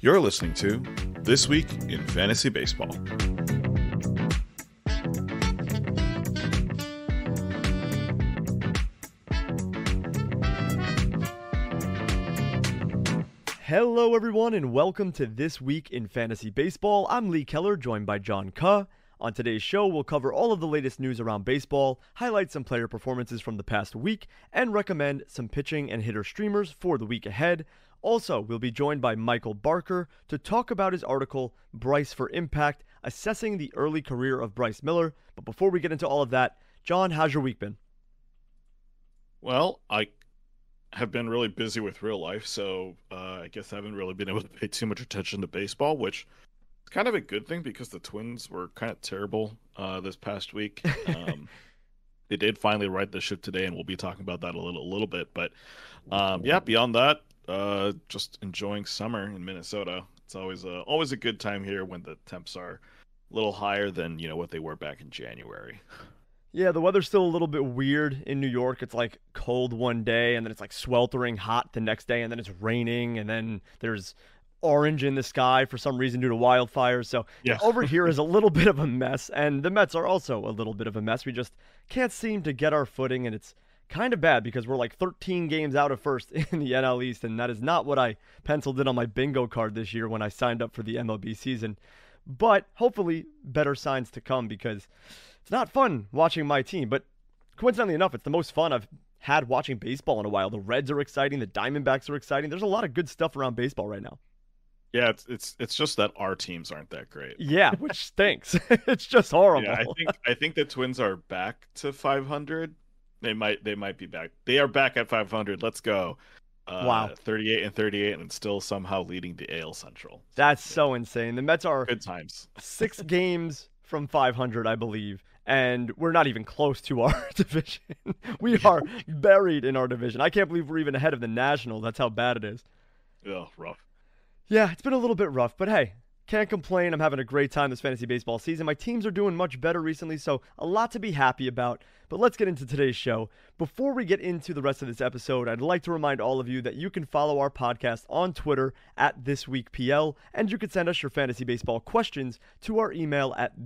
You're listening to This Week in Fantasy Baseball. Hello everyone and welcome to This Week in Fantasy Baseball. I'm Lee Keller, joined by John Kuh. On today's show, we'll cover all of the latest news around baseball, highlight some player performances from the past week, and recommend some pitching and hitter streamers for the week ahead. Also, we'll be joined by Michael Barker to talk about his article, Bryce for Impact, assessing the early career of Bryce Miller. But before we get into all of that, John, how's your week been? Well, I have been really busy with real life, so I guess I haven't really been able to pay too much attention to baseball, which is kind of a good thing because the Twins were kind of terrible this past week. They did finally right the ship today, and we'll be talking about that a little bit. But yeah, beyond that, just enjoying summer in Minnesota. It's always a good time here when the temps are a little higher than what they were back in January. Yeah, the weather's still a little bit weird in New York. It's like cold one day, and then it's like sweltering hot the next day, and then it's raining, and then there's orange in the sky for some reason due to wildfires. So yeah. Over here is a little bit of a mess, and the Mets are also a little bit of a mess. We just can't seem to get our footing, and it's kind of bad because we're like 13 games out of first in the NL East, and that is not what I penciled in on my bingo card this year when I signed up for the MLB season. But hopefully better signs to come because it's not fun watching my team. But coincidentally enough, it's the most fun I've had watching baseball in a while. The Reds are exciting. The Diamondbacks are exciting. There's a lot of good stuff around baseball right now. Yeah, it's just that our teams aren't that great. Yeah, which stinks. It's just horrible. Yeah, I think the Twins are back to 500. They might be back. They are back at 500. Let's go. Wow. 38 and still somehow leading the AL Central. That's so insane. The Mets are good times. 6 games from 500, I believe, and we're not even close to our division. We are buried in our division. I can't believe we're even ahead of the Nationals. That's how bad it is. Yeah, rough. Yeah, it's been a little bit rough, but hey, can't complain. I'm having a great time this fantasy baseball season. My teams are doing much better recently, so a lot to be happy about. But let's get into today's show. Before we get into the rest of this episode, I'd like to remind all of you that you can follow our podcast on Twitter at ThisWeekPL, and you can send us your fantasy baseball questions to our email at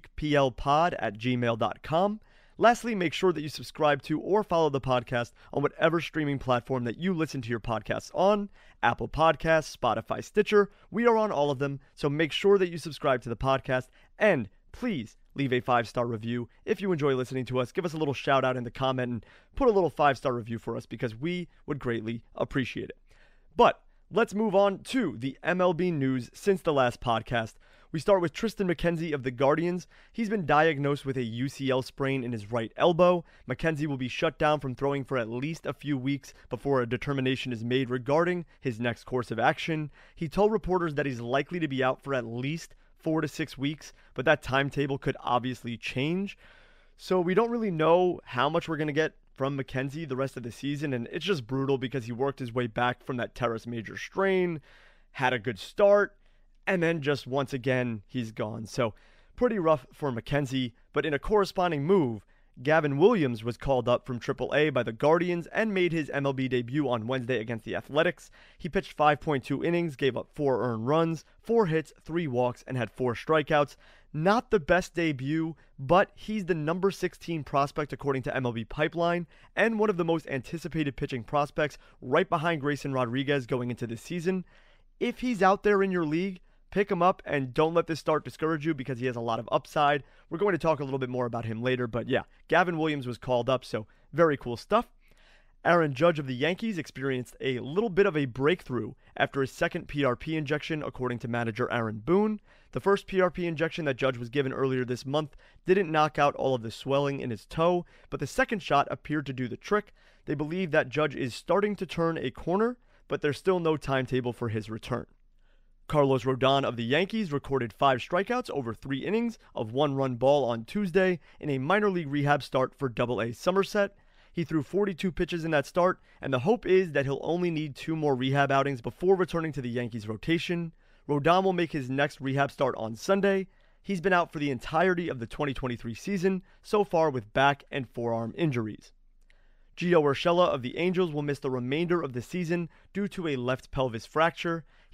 thisweekplpod@gmail.com. Lastly, make sure that you subscribe to or follow the podcast on whatever streaming platform that you listen to your podcasts on. Apple Podcasts, Spotify, Stitcher. We are on all of them, so make sure that you subscribe to the podcast. And please leave a 5-star review if you enjoy listening to us. Give us a little shout out in the comment and put a little 5-star review for us because we would greatly appreciate it. But let's move on to the MLB news since the last podcast. We start with Triston McKenzie of the Guardians. He's been diagnosed with a UCL sprain in his right elbow. McKenzie will be shut down from throwing for at least a few weeks before a determination is made regarding his next course of action. He told reporters that he's likely to be out for at least 4 to 6 weeks, but that timetable could obviously change. So we don't really know how much we're going to get from McKenzie the rest of the season, and it's just brutal because he worked his way back from that teres major strain, had a good start, and then just once again, he's gone. So pretty rough for McKenzie, but in a corresponding move, Gavin Williams was called up from AAA by the Guardians and made his MLB debut on Wednesday against the Athletics. He pitched 5.2 innings, gave up 4 earned runs, 4 hits, 3 walks, and had 4 strikeouts. Not the best debut, but he's the number 16 prospect according to MLB Pipeline and one of the most anticipated pitching prospects right behind Grayson Rodriguez going into this season. If he's out there in your league, pick him up and don't let this start discourage you because he has a lot of upside. We're going to talk a little bit more about him later, but yeah, Gavin Williams was called up, so very cool stuff. Aaron Judge of the Yankees experienced a little bit of a breakthrough after his second PRP injection, according to manager Aaron Boone. The first PRP injection that Judge was given earlier this month didn't knock out all of the swelling in his toe, but the second shot appeared to do the trick. They believe that Judge is starting to turn a corner, but there's still no timetable for his return. Carlos Rodon of the Yankees recorded 5 strikeouts over 3 innings of 1-run ball on Tuesday in a minor league rehab start for AA Somerset. He threw 42 pitches in that start, and the hope is that he'll only need 2 more rehab outings before returning to the Yankees rotation. Rodon will make his next rehab start on Sunday. He's been out for the entirety of the 2023 season, so far with back and forearm injuries. Gio Urshela of the Angels will miss the remainder of the season due to a left pelvis fracture. He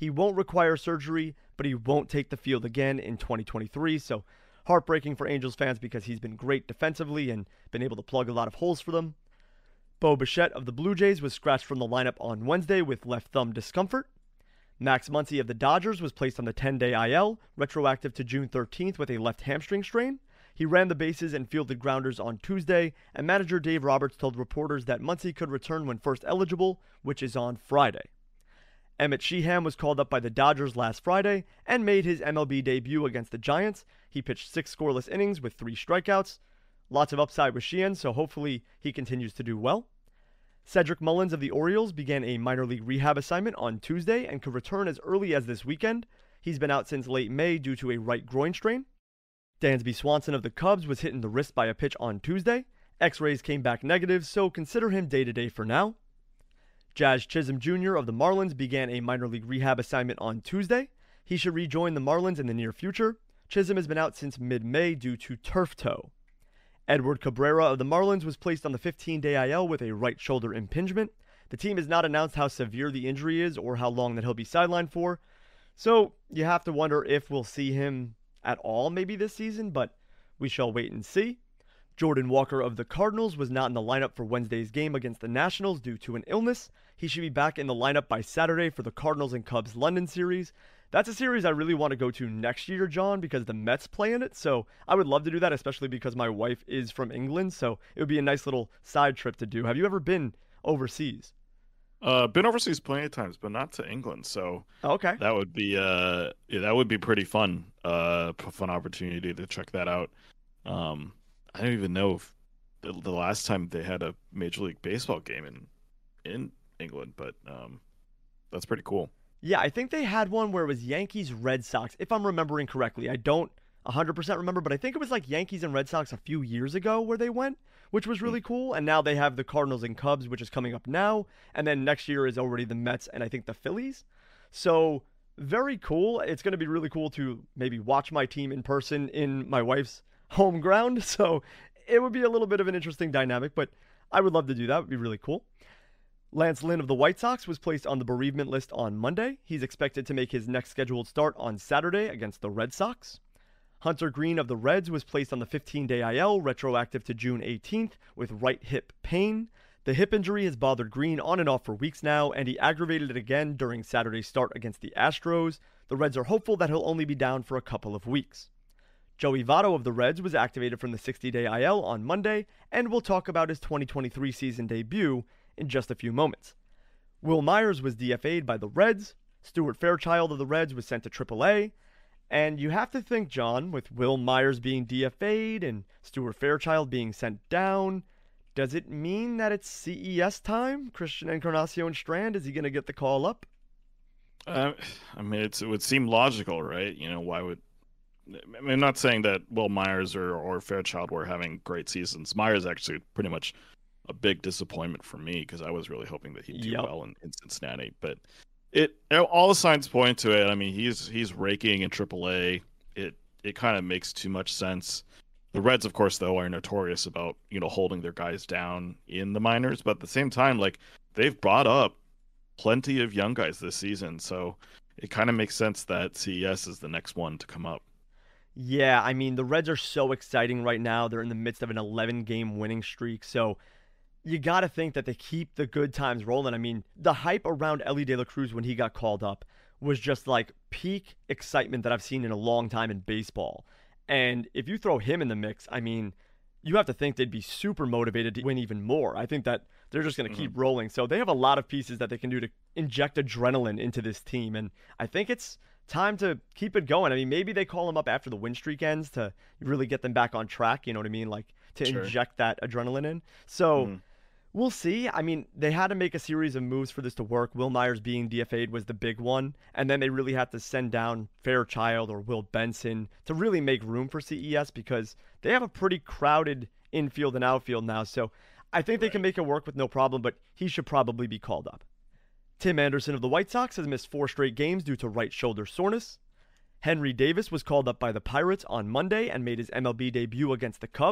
He won't require surgery, but he won't take the field again in 2023. So heartbreaking for Angels fans because he's been great defensively and been able to plug a lot of holes for them. Bo Bichette of the Blue Jays was scratched from the lineup on Wednesday with left thumb discomfort. Max Muncy of the Dodgers was placed on the 10-day IL, retroactive to June 13th with a left hamstring strain. He ran the bases and fielded grounders on Tuesday, and manager Dave Roberts told reporters that Muncy could return when first eligible, which is on Friday. Emmett Sheehan was called up by the Dodgers last Friday and made his MLB debut against the Giants. He pitched 6 scoreless innings with 3 strikeouts. Lots of upside with Sheehan, so hopefully he continues to do well. Cedric Mullins of the Orioles began a minor league rehab assignment on Tuesday and could return as early as this weekend. He's been out since late May due to a right groin strain. Dansby Swanson of the Cubs was hit in the wrist by a pitch on Tuesday. X-rays came back negative, so consider him day-to-day for now. Jazz Chisholm Jr. of the Marlins began a minor league rehab assignment on Tuesday. He should rejoin the Marlins in the near future. Chisholm has been out since mid-May due to turf toe. Edward Cabrera of the Marlins was placed on the 15-day IL with a right shoulder impingement. The team has not announced how severe the injury is or how long that he'll be sidelined for. So you have to wonder if we'll see him at all maybe this season, but we shall wait and see. Jordan Walker of the Cardinals was not in the lineup for Wednesday's game against the Nationals due to an illness. He should be back in the lineup by Saturday for the Cardinals and Cubs London series. That's a series I really want to go to next year, John, because the Mets play in it. So I would love to do that, especially because my wife is from England. So it would be a nice little side trip to do. Have you ever been overseas? Been overseas plenty of times, but not to England. So Okay. that would be that would be pretty fun. Fun opportunity to check that out. I don't even know if the last time they had a Major League Baseball game in England, but that's pretty cool. Yeah, I think they had one where it was Yankees Red Sox, if I'm remembering correctly. I don't 100% remember, but I think it was like Yankees and Red Sox a few years ago where they went, which was really cool. And now they have the Cardinals and Cubs, which is coming up now. And then next year is already the Mets and I think the Phillies. So very cool. It's going to be really cool to maybe watch my team in person in my wife's home ground. So it would be a little bit of an interesting dynamic, but I would love to do that. It would be really cool. Lance Lynn of the White Sox was placed on the bereavement list on Monday. He's expected to make his next scheduled start on Saturday against the Red Sox. Hunter Green of the Reds was placed on the 15-day IL, retroactive to June 18th, with right hip pain. The hip injury has bothered Green on and off for weeks now, and he aggravated it again during Saturday's start against the Astros. The Reds are hopeful that he'll only be down for a couple of weeks. Joey Votto of the Reds was activated from the 60-day IL on Monday, and we'll talk about his 2023 season debut in just a few moments. Will Myers was DFA'd by the Reds. Stuart Fairchild of the Reds was sent to AAA. And you have to think, John, with Will Myers being DFA'd and Stuart Fairchild being sent down, does it mean that it's CES time? Christian Encarnacion Strand, is he going to get the call up? I mean, it would seem logical, right? You know, why would... I mean, I'm not saying that Will Myers or Fairchild were having great seasons. Myers actually pretty much a big disappointment for me because I was really hoping that he'd do well in Cincinnati. But all the signs point to it. I mean, he's raking in AAA. It kind of makes too much sense. The Reds, of course, though, are notorious about holding their guys down in the minors. But at the same time, like they've brought up plenty of young guys this season, so it kind of makes sense that CES is the next one to come up. Yeah, I mean, the Reds are so exciting right now. They're in the midst of an 11-game winning streak, so you got to think that they keep the good times rolling. I mean, the hype around Elly De La Cruz when he got called up was just like peak excitement that I've seen in a long time in baseball. And if you throw him in the mix, I mean, you have to think they'd be super motivated to win even more. I think that they're just going to keep rolling. So they have a lot of pieces that they can do to inject adrenaline into this team. And I think it's time to keep it going. I mean, maybe they call him up after the win streak ends to really get them back on track. You know what I mean? Like to inject that adrenaline in. So we'll see. I mean, they had to make a series of moves for this to work. Will Myers being DFA'd was the big one. And then they really had to send down Fairchild or Will Benson to really make room for CES because they have a pretty crowded infield and outfield now. So I think they can make it work with no problem, but he should probably be called up. Tim Anderson of the White Sox has missed 4 straight games due to right shoulder soreness. Henry Davis was called up by the Pirates on Monday and made his MLB debut against the Cubs.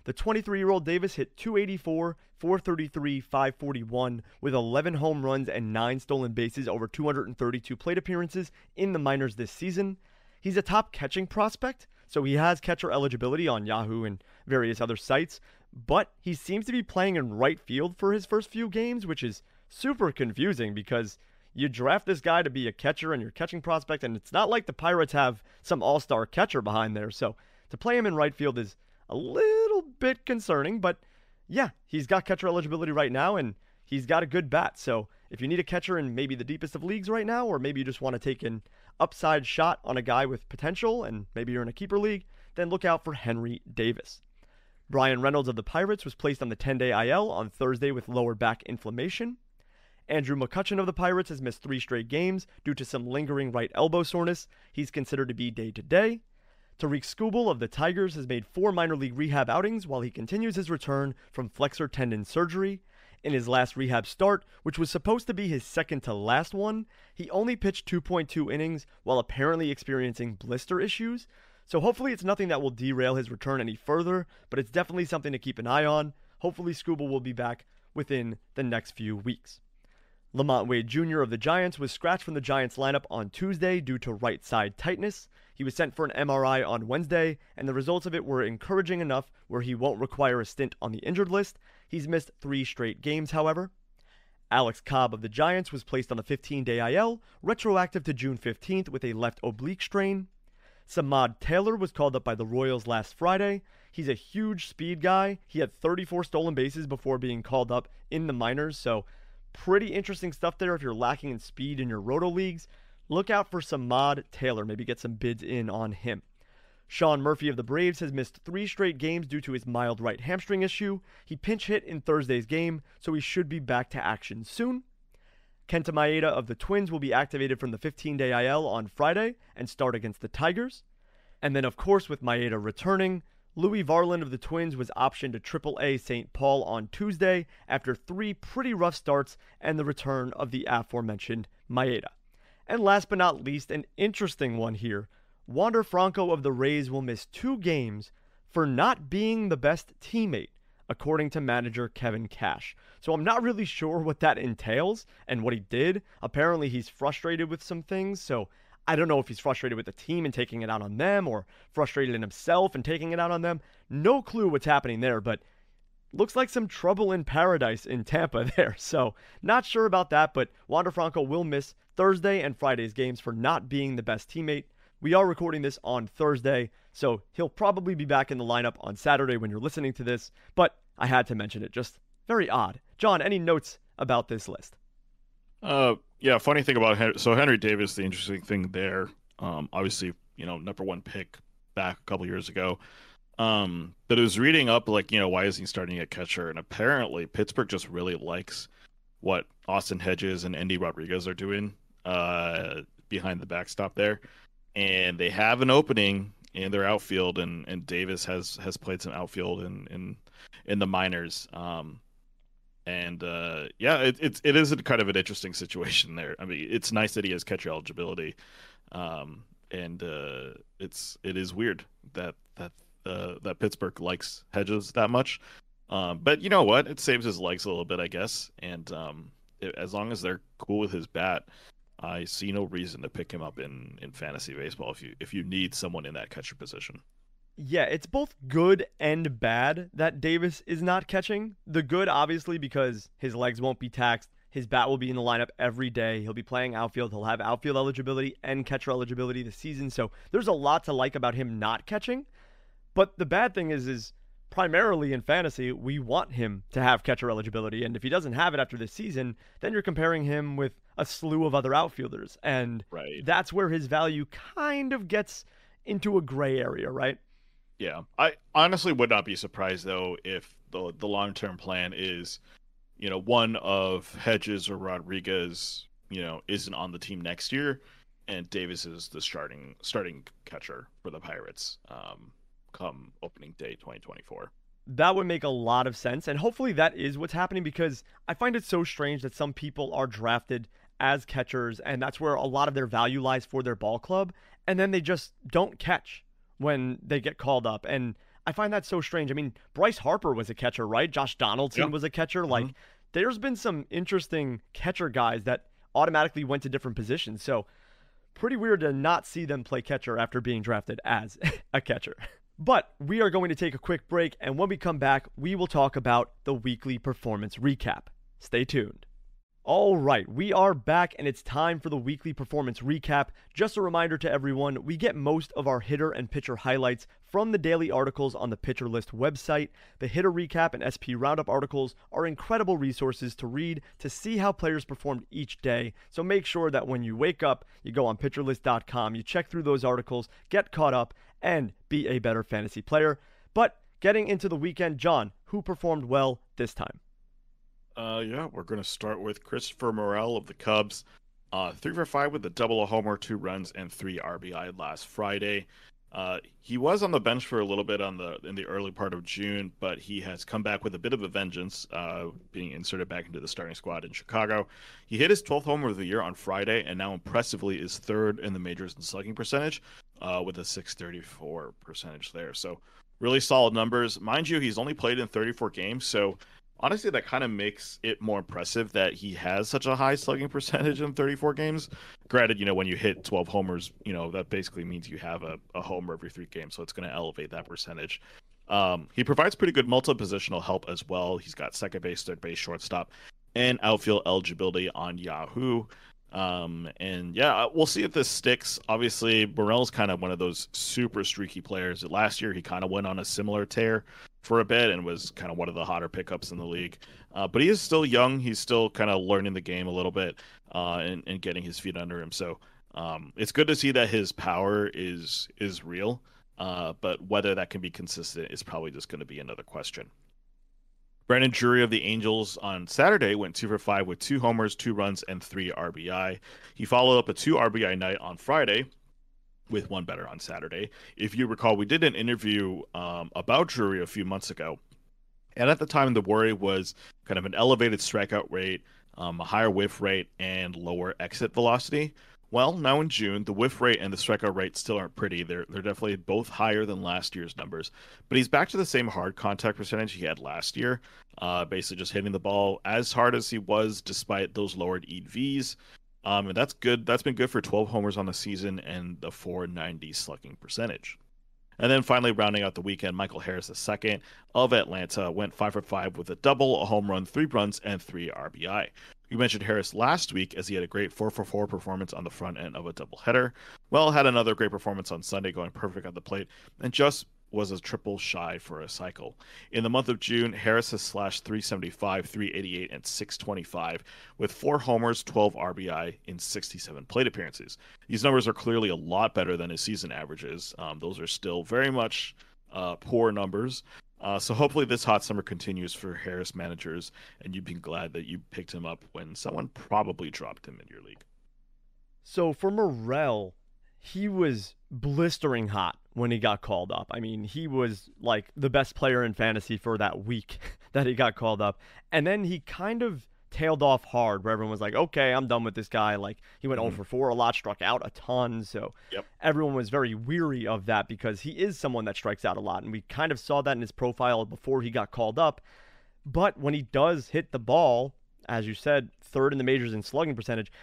The 23-year-old Davis hit .284, .433, .541 with 11 home runs and 9 stolen bases over 232 plate appearances in the minors this season. He's a top catching prospect, so he has catcher eligibility on Yahoo and various other sites, but he seems to be playing in right field for his first few games, which is super confusing because you draft this guy to be a catcher and your catching prospect, and it's not like the Pirates have some all-star catcher behind there, so to play him in right field is a little bit concerning, but yeah, he's got catcher eligibility right now, and he's got a good bat, so if you need a catcher in maybe the deepest of leagues right now, or maybe you just want to take an upside shot on a guy with potential, and maybe you're in a keeper league, then look out for Henry Davis. Brian Reynolds of the Pirates was placed on the 10-day IL on Thursday with lower back inflammation. Andrew McCutchen of the Pirates has missed 3 straight games due to some lingering right elbow soreness. He's considered to be day-to-day. Tarik Skubal of the Tigers has made 4 minor league rehab outings while he continues his return from flexor tendon surgery. In his last rehab start, which was supposed to be his second to last one, he only pitched 2.2 innings while apparently experiencing blister issues. So hopefully it's nothing that will derail his return any further, but it's definitely something to keep an eye on. Hopefully Skubal will be back within the next few weeks. Lamont Wade Jr. of the Giants was scratched from the Giants lineup on Tuesday due to right side tightness. He was sent for an MRI on Wednesday, and the results of it were encouraging enough where he won't require a stint on the injured list. He's missed 3 straight games, however. Alex Cobb of the Giants was placed on the 15-day IL, retroactive to June 15th with a left oblique strain. Samad Taylor was called up by the Royals last Friday. He's a huge speed guy. He had 34 stolen bases before being called up in the minors, so pretty interesting stuff there if you're lacking in speed in your roto leagues. Look out for Samad Taylor. Maybe get some bids in on him. Sean Murphy of the Braves has missed 3 straight games due to his mild right hamstring issue. He pinch hit in Thursday's game, so he should be back to action soon. Kenta Maeda of the Twins will be activated from the 15-day IL on Friday and start against the Tigers. And then, of course, with Maeda returning, Louis Varland of the Twins was optioned to AAA St. Paul on Tuesday after 3 pretty rough starts and the return of the aforementioned Maeda. And last but not least, an interesting one here. Wander Franco of the Rays will miss 2 games for not being the best teammate, according to manager Kevin Cash. So I'm not really sure what that entails and what he did. Apparently he's frustrated with some things, so I don't know if he's frustrated with the team and taking it out on them or frustrated in himself and taking it out on them. No clue what's happening there, but looks like some trouble in paradise in Tampa there. So not sure about that, but Wander Franco will miss Thursday and Friday's games for not being the best teammate. We are recording this on Thursday, so he'll probably be back in the lineup on Saturday when you're listening to this, but I had to mention it. Just very odd. John, any notes about this list? Yeah, funny thing about Henry Davis, the interesting thing there, obviously, number 1 pick back a couple years ago. But it was reading up, why is he starting at catcher? And apparently Pittsburgh just really likes what Austin Hedges and Endy Rodriguez are doing behind the backstop there. And they have an opening in their outfield, and Davis has played some outfield in the minors. It is a kind of an interesting situation there. I mean, it's nice that he has catcher eligibility, it is weird that Pittsburgh likes Hedges that much. But you know what? It saves his legs a little bit, I guess. And as long as they're cool with his bat, I see no reason to pick him up in fantasy baseball if you need someone in that catcher position. Yeah, it's both good and bad that Davis is not catching. The good, obviously, because his legs won't be taxed. His bat will be in the lineup every day. He'll be playing outfield. He'll have outfield eligibility and catcher eligibility this season. So there's a lot to like about him not catching. But the bad thing is primarily in fantasy, we want him to have catcher eligibility. And if he doesn't have it after this season, then you're comparing him with a slew of other outfielders. And That's where his value kind of gets into a gray area, right? Yeah. I honestly would not be surprised, though, if the long-term plan is, one of Hedges or Rodriguez, isn't on the team next year, and Davis is the starting catcher for the Pirates come opening day 2024. That would make a lot of sense, and hopefully that is what's happening, because I find it so strange that some people are drafted as catchers, and that's where a lot of their value lies for their ball club, and then they just don't catch when they get called up. And I find that so strange. I mean, Bryce Harper was a catcher, right? Josh Donaldson was a catcher. Like, there's been some interesting catcher guys that automatically went to different positions. So, pretty weird to not see them play catcher after being drafted as a catcher. But we are going to take a quick break, and when we come back, we will talk about the weekly performance recap. Stay tuned. All right, we are back, and it's time for the weekly performance recap. Just a reminder to everyone, we get most of our hitter and pitcher highlights from the daily articles on the Pitcher List website. The hitter recap and SP Roundup articles are incredible resources to read to see how players performed each day. So make sure that when you wake up, you go on pitcherlist.com, you check through those articles, get caught up, and be a better fantasy player. But getting into the weekend, John, who performed well this time? We're going to start with Christopher Morel of the Cubs. 3 for 5 with a double, a homer, 2 runs, and 3 RBI last Friday. He was on the bench for a little bit in the early part of June, but he has come back with a bit of a vengeance, being inserted back into the starting squad in Chicago. He hit his 12th homer of the year on Friday, and now impressively is third in the majors in slugging percentage, with a .634 percentage there. So really solid numbers. Mind you, he's only played in 34 games, so honestly, that kind of makes it more impressive that he has such a high slugging percentage in 34 games. Granted, when you hit 12 homers, that basically means you have a homer every 3 games, so it's going to elevate that percentage. He provides pretty good multi-positional help as well. He's got second base, third base, shortstop, and outfield eligibility on Yahoo. We'll see if this sticks. Obviously, Morel's kind of one of those super streaky players. Last year, he kind of went on a similar tear for a bit and was kind of one of the hotter pickups in the league. But he is still young. He's still kind of learning the game a little bit and getting his feet under him. So it's good to see that his power is real. But whether that can be consistent is probably just going to be another question. Brandon Drury of the Angels on Saturday went 2 for 5 with 2 homers, 2 runs, and 3 RBI. He followed up a 2 RBI night on Friday with 1 better on Saturday. If you recall, we did an interview about Drury a few months ago. And at the time, the worry was kind of an elevated strikeout rate, a higher whiff rate, and lower exit velocity. Well, now in June, the whiff rate and the strikeout rate still aren't pretty. They're definitely both higher than last year's numbers. But he's back to the same hard contact percentage he had last year, basically just hitting the ball as hard as he was despite those lowered EVs. And that's good. That's been good for 12 homers on the season and the .490 slugging percentage. And then finally, rounding out the weekend, Michael Harris II of Atlanta went 5 for 5 with a double, a home run, 3 runs, and 3 RBI. You mentioned Harris last week as he had a great 4 for 4 performance on the front end of a doubleheader. Well, had another great performance on Sunday, going perfect at the plate, and just was a triple shy for a cycle. In the month of June, Harris has slashed .375, .388, and .625 with 4 homers, 12 RBI in 67 plate appearances. These numbers are clearly a lot better than his season averages. Those are still very much poor numbers. So hopefully this hot summer continues for Harris managers, and you'd be glad that you picked him up when someone probably dropped him in your league. So for Morel, he was blistering hot when he got called up. I mean, he was like the best player in fantasy for that week that he got called up. And then he kind of tailed off hard where everyone was like, okay, I'm done with this guy. Like, he went 0 for 4 a lot, struck out a ton. So everyone was very weary of that because he is someone that strikes out a lot. And we kind of saw that in his profile before he got called up. But when he does hit the ball, as you said, third in the majors in slugging percentage,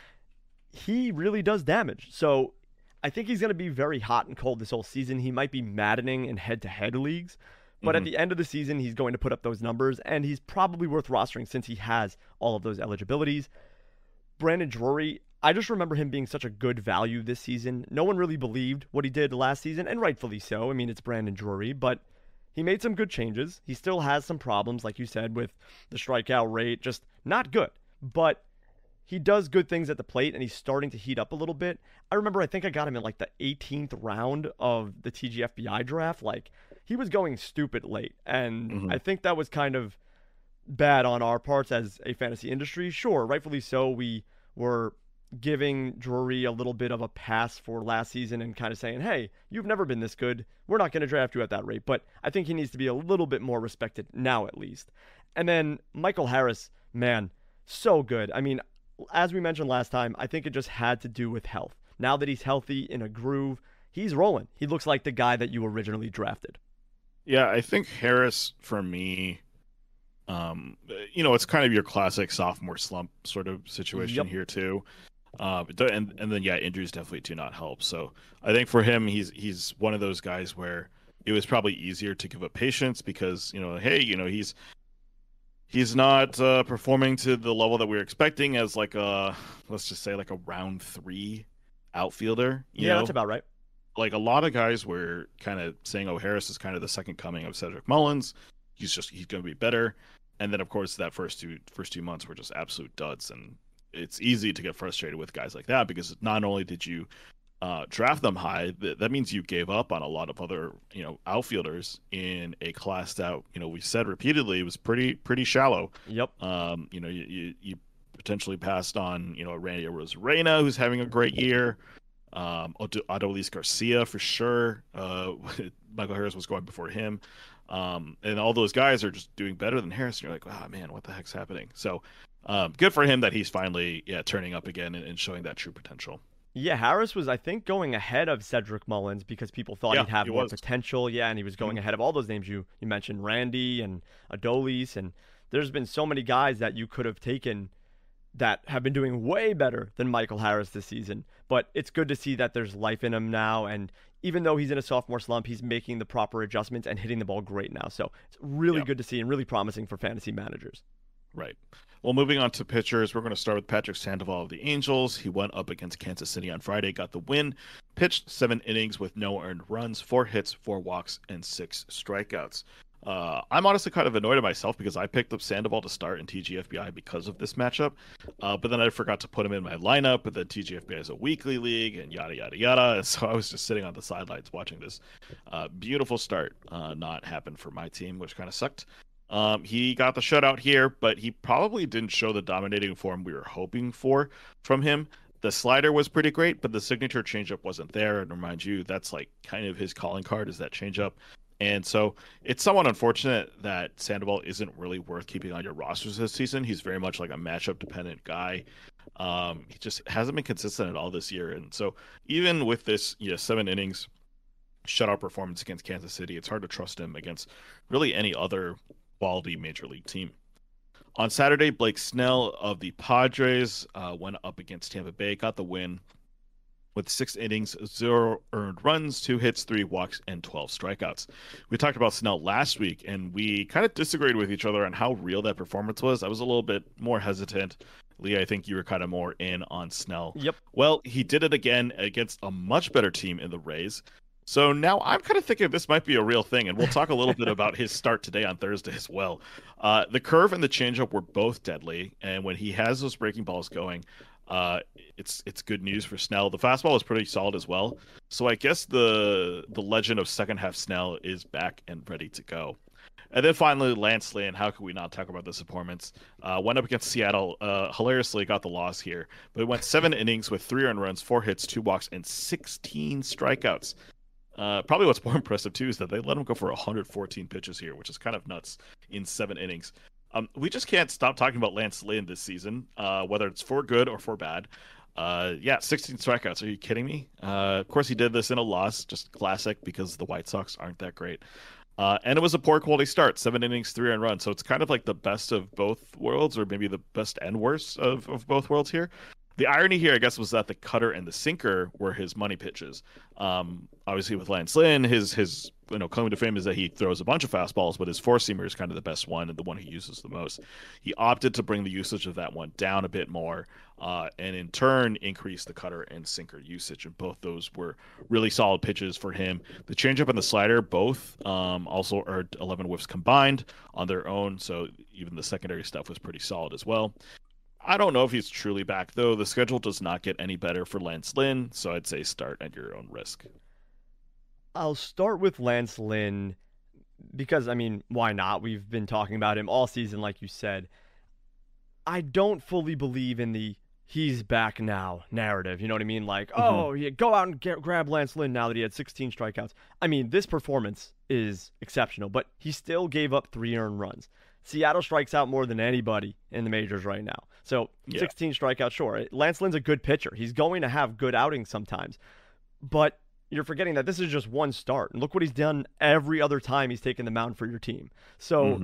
he really does damage. So I think he's going to be very hot and cold this whole season. He might be maddening in head-to-head leagues. But at the end of the season, he's going to put up those numbers, and he's probably worth rostering since he has all of those eligibilities. Brandon Drury, I just remember him being such a good value this season. No one really believed what he did last season, and rightfully so. I mean, it's Brandon Drury, but he made some good changes. He still has some problems, like you said, with the strikeout rate, just not good. But he does good things at the plate, and he's starting to heat up a little bit. I remember I think I got him in like the 18th round of the TGFBI draft. Like, he was going stupid late, and I think that was kind of bad on our parts as a fantasy industry. Sure, rightfully so, we were giving Drury a little bit of a pass for last season and kind of saying, hey, you've never been this good. We're not going to draft you at that rate. But I think he needs to be a little bit more respected now at least. And then Michael Harris, man, so good. I mean, as we mentioned last time, I think it just had to do with health. Now that he's healthy, in a groove, he's rolling. He looks like the guy that you originally drafted. Yeah, I think Harris for me, it's kind of your classic sophomore slump sort of situation Yep. here too. And then yeah, injuries definitely do not help. So I think for him, he's one of those guys where it was probably easier to give up patience because hey, he's not performing to the level that we were expecting as like a, let's just say like a round three outfielder. Yeah, that's about right. Like a lot of guys were kind of saying, "Oh, Harris is kind of the second coming of Cedric Mullins. He's going to be better." And then of course that first two months were just absolute duds, and it's easy to get frustrated with guys like that because not only did you draft them high, that means you gave up on a lot of other outfielders in a class that we said repeatedly was pretty shallow. Yep. You potentially passed on Randy Arozarena, who's having a great year. Adolis Garcia for sure. Michael Harris was going before him. And all those guys are just doing better than Harris. And you're like, oh man, what the heck's happening? So good for him that he's finally turning up again and showing that true potential. Yeah, Harris was, I think, going ahead of Cedric Mullins because people thought Yeah, he'd have he more was. potential. Yeah, and he was going ahead of all those names you mentioned, Randy and Adolis. And there's been so many guys that you could have taken that have been doing way better than Michael Harris this season. But it's good to see that there's life in him now. And even though he's in a sophomore slump, he's making the proper adjustments and hitting the ball great now. So it's really Yeah. good to see and really promising for fantasy managers. Right. Well, moving on to pitchers, we're going to start with Patrick Sandoval of the Angels. He went up against Kansas City on Friday, got the win, pitched 7 innings with no earned runs, 4 hits, 4 walks, and 6 strikeouts. I'm honestly kind of annoyed at myself because I picked up Sandoval to start in TGFBI because of this matchup, but then I forgot to put him in my lineup. But then TGFBI is a weekly league, and yada yada yada. And so I was just sitting on the sidelines watching this beautiful start not happen for my team, which kind of sucked. He got the shutout here, but he probably didn't show the dominating form we were hoping for from him. The slider was pretty great, but the signature changeup wasn't there. And remind you, that's like kind of his calling card is that changeup. And so it's somewhat unfortunate that Sandoval isn't really worth keeping on your rosters this season. He's very much like a matchup dependent guy. He just hasn't been consistent at all this year. And so even with this 7 innings shutout performance against Kansas City, it's hard to trust him against really any other quality major league team. On Saturday, Blake Snell of the Padres went up against Tampa Bay, got the win with 6 innings, 0 earned runs, 2 hits, 3 walks, and 12 strikeouts. We talked about Snell last week, and we kind of disagreed with each other on how real that performance was. I was a little bit more hesitant. Lee, I think you were kind of more in on Snell. Yep. Well, he did it again against a much better team in the Rays. So now I'm kind of thinking this might be a real thing, and we'll talk a little bit about his start today on Thursday as well. The curve and the changeup were both deadly, and when he has those breaking balls going, it's good news for Snell. The fastball is pretty solid as well. So I guess the legend of second half Snell is back and ready to go. And then finally, Lance Lynn. How could we not talk about this performance? Went up against Seattle. Hilariously got the loss here, but it went 7 innings with 3 earned runs, 4 hits, 2 walks, and 16 strikeouts. Probably what's more impressive too is that they let him go for 114 pitches here, which is kind of nuts in 7 innings. We just can't stop talking about Lance Lynn this season, whether it's for good or for bad. 16 strikeouts. Are you kidding me? Of course, he did this in a loss, just classic because the White Sox aren't that great. And it was a poor quality start, 7 innings, 3 earned runs. So it's kind of like the best of both worlds, or maybe the best and worst of both worlds here. The irony here, I guess, was that the cutter and the sinker were his money pitches. Obviously, with Lance Lynn, his claim to fame is that he throws a bunch of fastballs, but his four-seamer is kind of the best one and the one he uses the most. He opted to bring the usage of that one down a bit more, and in turn increase the cutter and sinker usage. And both those were really solid pitches for him. The changeup and the slider both also earned 11 whiffs combined on their own, so even the secondary stuff was pretty solid as well. I don't know if he's truly back, though. The schedule does not get any better for Lance Lynn, so I'd say start at your own risk. I'll start with Lance Lynn because, I mean, why not? We've been talking about him all season, like you said. I don't fully believe in the he's back now narrative. You know what I mean? Like, oh, yeah, go out and grab Lance Lynn now that he had 16 strikeouts. I mean, this performance is exceptional, but he still gave up 3 earned runs. Seattle strikes out more than anybody in the majors right now. So 16 strikeouts, sure. Lance Lynn's a good pitcher. He's going to have good outings sometimes. But you're forgetting that this is just one start. And look what he's done every other time he's taken the mound for your team. So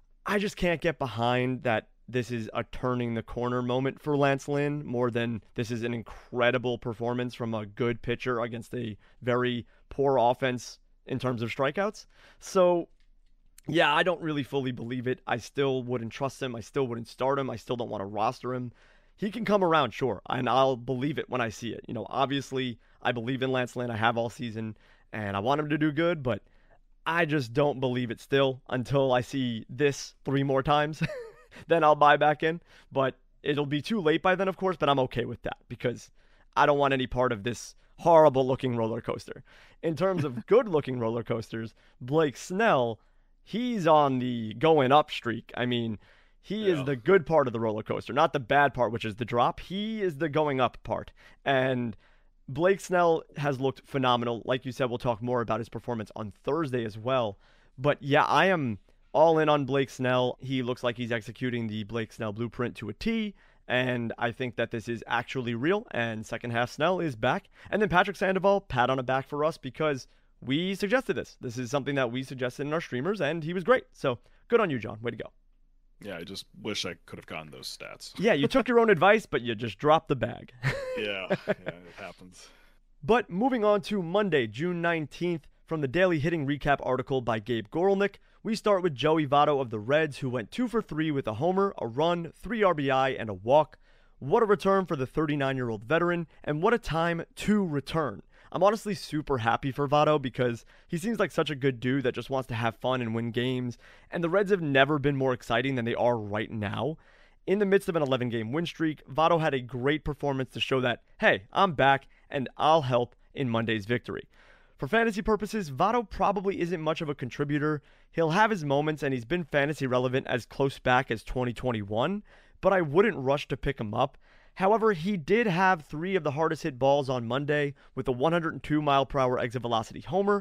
I just can't get behind that this is a turning the corner moment for Lance Lynn more than this is an incredible performance from a good pitcher against a very poor offense in terms of strikeouts. So, yeah, I don't really fully believe it. I still wouldn't trust him. I still wouldn't start him. I still don't want to roster him. He can come around, sure, and I'll believe it when I see it. Obviously, I believe in Lance Lynn. I have all season, and I want him to do good, but I just don't believe it still until I see this 3 more times. Then I'll buy back in. But it'll be too late by then, of course, but I'm okay with that because I don't want any part of this horrible-looking roller coaster. In terms of good-looking roller coasters, Blake Snell, he's on the going up streak. I mean, he is the good part of the roller coaster, not the bad part, which is the drop. He is the going up part. And Blake Snell has looked phenomenal. Like you said, we'll talk more about his performance on Thursday as well. But yeah, I am all in on Blake Snell. He looks like he's executing the Blake Snell blueprint to a T. And I think that this is actually real. And second half Snell is back. And then Patrick Sandoval, pat on the back for us because we suggested this. This is something that we suggested in our streamers, and he was great. So good on you, John. Way to go. Yeah, I just wish I could have gotten those stats. Yeah, you took your own advice, but you just dropped the bag. Yeah, it happens. But moving on to Monday, June 19th, from the Daily Hitting Recap article by Gabe Gorelnick, we start with Joey Votto of the Reds, who went 2 for 3 with a homer, a run, 3 RBI, and a walk. What a return for the 39-year-old veteran, and what a time to return. I'm honestly super happy for Votto because he seems like such a good dude that just wants to have fun and win games, and the Reds have never been more exciting than they are right now. In the midst of an 11-game win streak, Votto had a great performance to show that, hey, I'm back, and I'll help in Monday's victory. For fantasy purposes, Votto probably isn't much of a contributor. He'll have his moments, and he's been fantasy relevant as close back as 2021, but I wouldn't rush to pick him up. However, he did have 3 of the hardest hit balls on Monday with a 102 mile per hour exit velocity homer,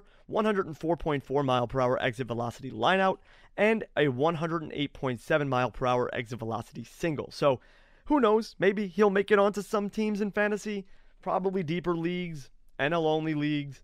104.4 mile per hour exit velocity lineout, and a 108.7 mile per hour exit velocity single. So who knows? Maybe he'll make it onto some teams in fantasy, probably deeper leagues, NL only leagues.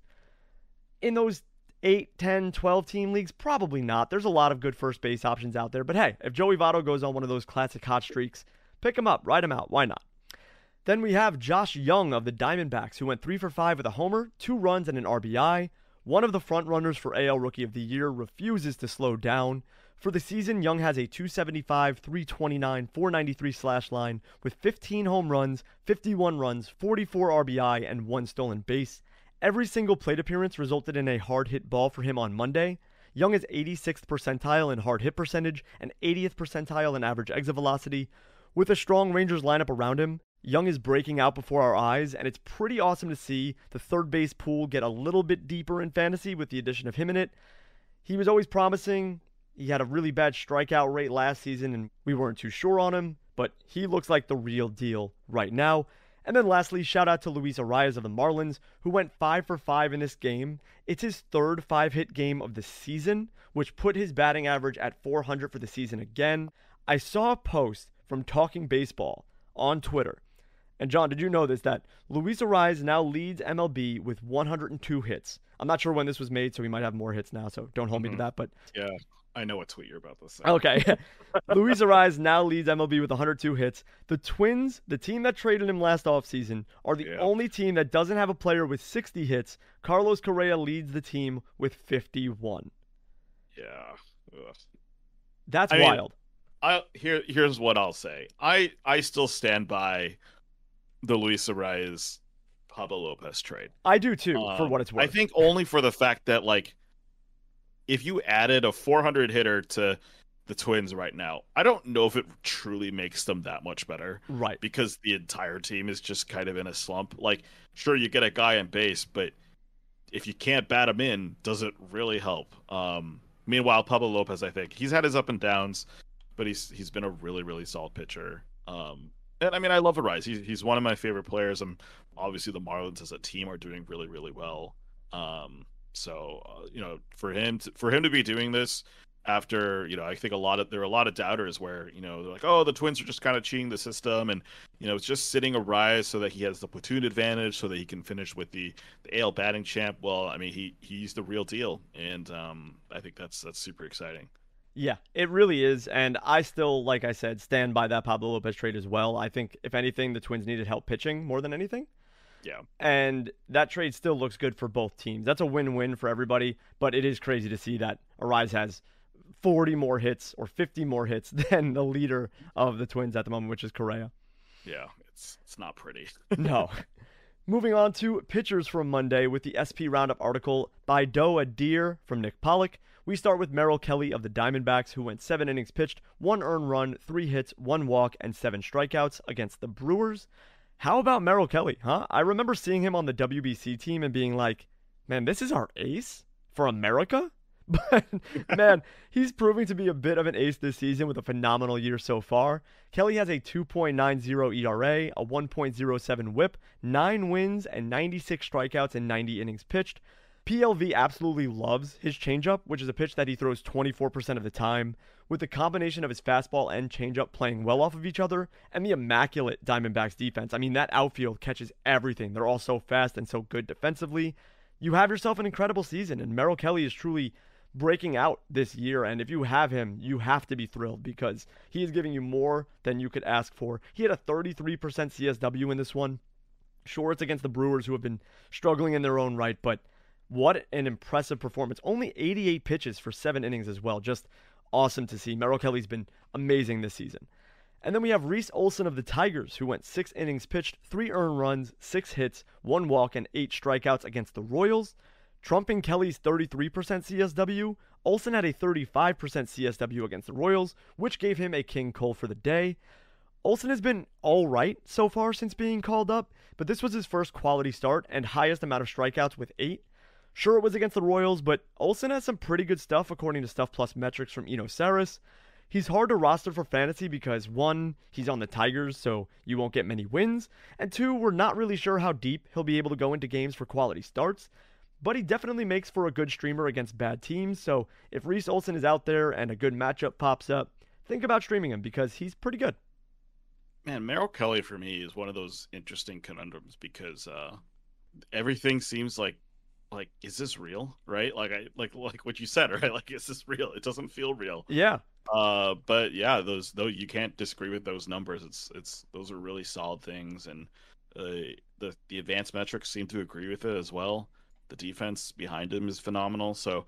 In those 8, 10, 12 team leagues, probably not. There's a lot of good first base options out there. But hey, if Joey Votto goes on one of those classic hot streaks, pick him up, ride him out. Why not? Then we have Josh Young of the Diamondbacks, who went 3 for 5 with a homer, 2 runs, and an RBI. One of the frontrunners for AL Rookie of the Year refuses to slow down. For the season, Young has a 275, 329, 493 slash line with 15 home runs, 51 runs, 44 RBI, and 1 stolen base. Every single plate appearance resulted in a hard hit ball for him on Monday. Young is 86th percentile in hard hit percentage and 80th percentile in average exit velocity. With a strong Rangers lineup around him, Young is breaking out before our eyes, and it's pretty awesome to see the third base pool get a little bit deeper in fantasy with the addition of him in it. He was always promising. He had a really bad strikeout rate last season, and we weren't too sure on him, but he looks like the real deal right now. And then lastly, shout out to Luis Arias of the Marlins, who went 5 for 5 in this game. It's his third 5-hit game of the season, which put his batting average at 400 for the season again. I saw a post from Talking Baseball on Twitter. And John, did you know this, that Luis Arias now leads MLB with 102 hits? I'm not sure when this was made, so he might have more hits now, so don't hold me to that. But yeah, I know what tweet you're about to say. Okay. Luis Arias now leads MLB with 102 hits. The Twins, the team that traded him last offseason, are the only team that doesn't have a player with 60 hits. Carlos Correa leads the team with 51. Yeah. Ugh. That's wild. Here's what I'll say. I still stand by the Luis Arias Pablo Lopez trade. I do too, for what it's worth. I think only for the fact that, like, if you added a 400 hitter to the Twins right now, I don't know if it truly makes them that much better. Right. Because the entire team is just kind of in a slump. Like, sure, you get a guy on base, but if you can't bat him in, does it really help? Meanwhile, Pablo Lopez, I think, he's had his up and downs, but he's been a really, really solid pitcher. And I mean, I love Arias. He's one of my favorite players. Obviously the Marlins as a team are doing really, really well. So for him to be doing this after, I think there are a lot of doubters where, they're like, oh, the Twins are just kind of cheating the system, and it's just sitting Arraez so that he has the platoon advantage so that he can finish with the AL batting champ. Well, I mean, he's the real deal, and I think that's super exciting. Yeah, it really is. And I still, like I said, stand by that Pablo Lopez trade as well. I think, if anything, the Twins needed help pitching more than anything. Yeah. And that trade still looks good for both teams. That's a win-win for everybody, but it is crazy to see that Arraez has 40 more hits or 50 more hits than the leader of the Twins at the moment, which is Correa. Yeah, it's not pretty. No. Moving on to pitchers from Monday with the SP Roundup article by Doa Deer from Nick Pollock. We start with Merrill Kelly of the Diamondbacks, who went 7 innings pitched, 1 earned run, 3 hits, 1 walk, and 7 strikeouts against the Brewers. How about Merrill Kelly, huh? I remember seeing him on the WBC team and being like, man, this is our ace for America? But, man, he's proving to be a bit of an ace this season with a phenomenal year so far. Kelly has a 2.90 ERA, a 1.07 whip, 9 wins, and 96 strikeouts in 90 innings pitched. PLV absolutely loves his changeup, which is a pitch that he throws 24% of the time. With the combination of his fastball and changeup playing well off of each other, and the immaculate Diamondbacks defense, I mean, that outfield catches everything. They're all so fast and so good defensively. You have yourself an incredible season, and Merrill Kelly is truly breaking out this year, and if you have him, you have to be thrilled because he is giving you more than you could ask for. He had a 33% CSW in this one. Sure, it's against the Brewers, who have been struggling in their own right, but what an impressive performance. Only 88 pitches for 7 innings as well. Just awesome to see. Merrill Kelly's been amazing this season. And then we have Reese Olson of the Tigers, who went 6 innings pitched, 3 earned runs, 6 hits, 1 walk, and 8 strikeouts against the Royals. Trumping Kelly's 33% CSW, Olson had a 35% CSW against the Royals, which gave him a King Cole for the day. Olson has been all right so far since being called up, but this was his first quality start and highest amount of strikeouts with 8. Sure, it was against the Royals, but Olson has some pretty good stuff according to Stuff Plus metrics from Eno Saris. He's hard to roster for fantasy because 1, he's on the Tigers, so you won't get many wins, and 2, we're not really sure how deep he'll be able to go into games for quality starts. But he definitely makes for a good streamer against bad teams, so if Reese Olson is out there and a good matchup pops up, think about streaming him because he's pretty good. Man, Merrill Kelly for me is one of those interesting conundrums because everything seems like is this real, right? Like what you said, right? Like, is this real? It doesn't feel real. Yeah. But yeah, though you can't disagree with those numbers. It's those are really solid things, and the advanced metrics seem to agree with it as well. The defense behind him is phenomenal. So,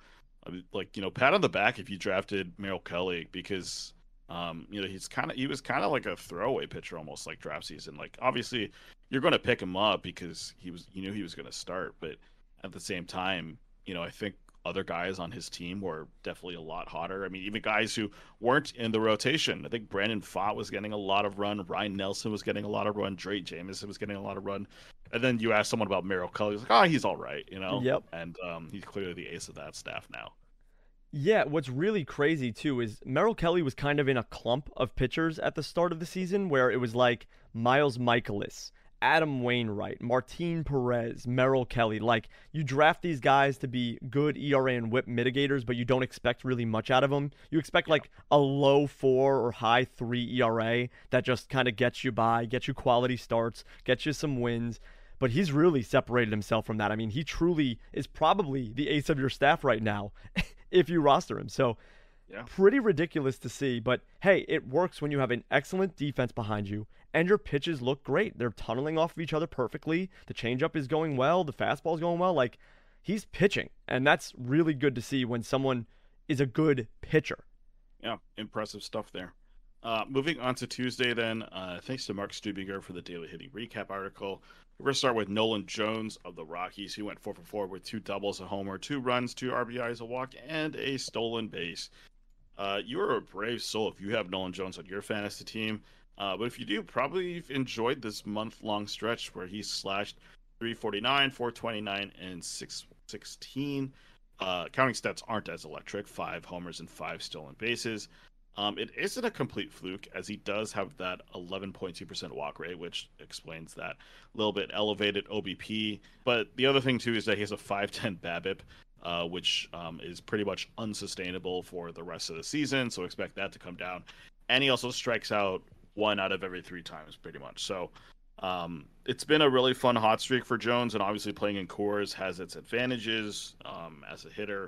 pat on the back if you drafted Merrill Kelly because, he was kind of like a throwaway pitcher almost like draft season. Like, obviously, you're going to pick him up because you knew he was going to start, but at the same time, I think other guys on his team were definitely a lot hotter. I mean, even guys who weren't in the rotation. I think Brandon Pfaadt was getting a lot of run. Ryan Nelson was getting a lot of run. Drake Jamieson was getting a lot of run. And then you ask someone about Merrill Kelly, he's like, he's all right, Yep. And he's clearly the ace of that staff now. Yeah, what's really crazy, too, is Merrill Kelly was kind of in a clump of pitchers at the start of the season where it was like Miles Michaelis, Adam Wainwright, Martin Perez, Merrill Kelly. Like, you draft these guys to be good ERA and whip mitigators, but you don't expect really much out of them. You expect like a low 4 or high 3 ERA that just kind of gets you by, gets you quality starts, gets you some wins. But he's really separated himself from that. I mean, he truly is probably the ace of your staff right now if you roster him. So, yeah, pretty ridiculous to see. But hey, it works when you have an excellent defense behind you and your pitches look great. They're tunneling off of each other perfectly. The changeup is going well. The fastball is going well. Like, he's pitching. And that's really good to see when someone is a good pitcher. Yeah, impressive stuff there. Moving on to Tuesday then, thanks to Mark Stubinger for the Daily Hitting Recap article. We're going to start with Nolan Jones of the Rockies. He went 4 for 4 with 2 doubles, a homer, 2 runs, 2 RBIs, a walk, and a stolen base. You are a brave soul if you have Nolan Jones on your fantasy team. But if you do, probably enjoyed this month-long stretch where he slashed 349, 429, and 616. Counting stats aren't as electric, 5 homers and 5 stolen bases. It isn't a complete fluke, as he does have that 11.2% walk rate, which explains that little bit elevated OBP. But the other thing, too, is that he has a 5.10 BABIP. which is pretty much unsustainable for the rest of the season. So expect that to come down. And he also strikes out 1 out of every 3 times, pretty much. So it's been a really fun hot streak for Jones, and obviously playing in Coors has its advantages as a hitter.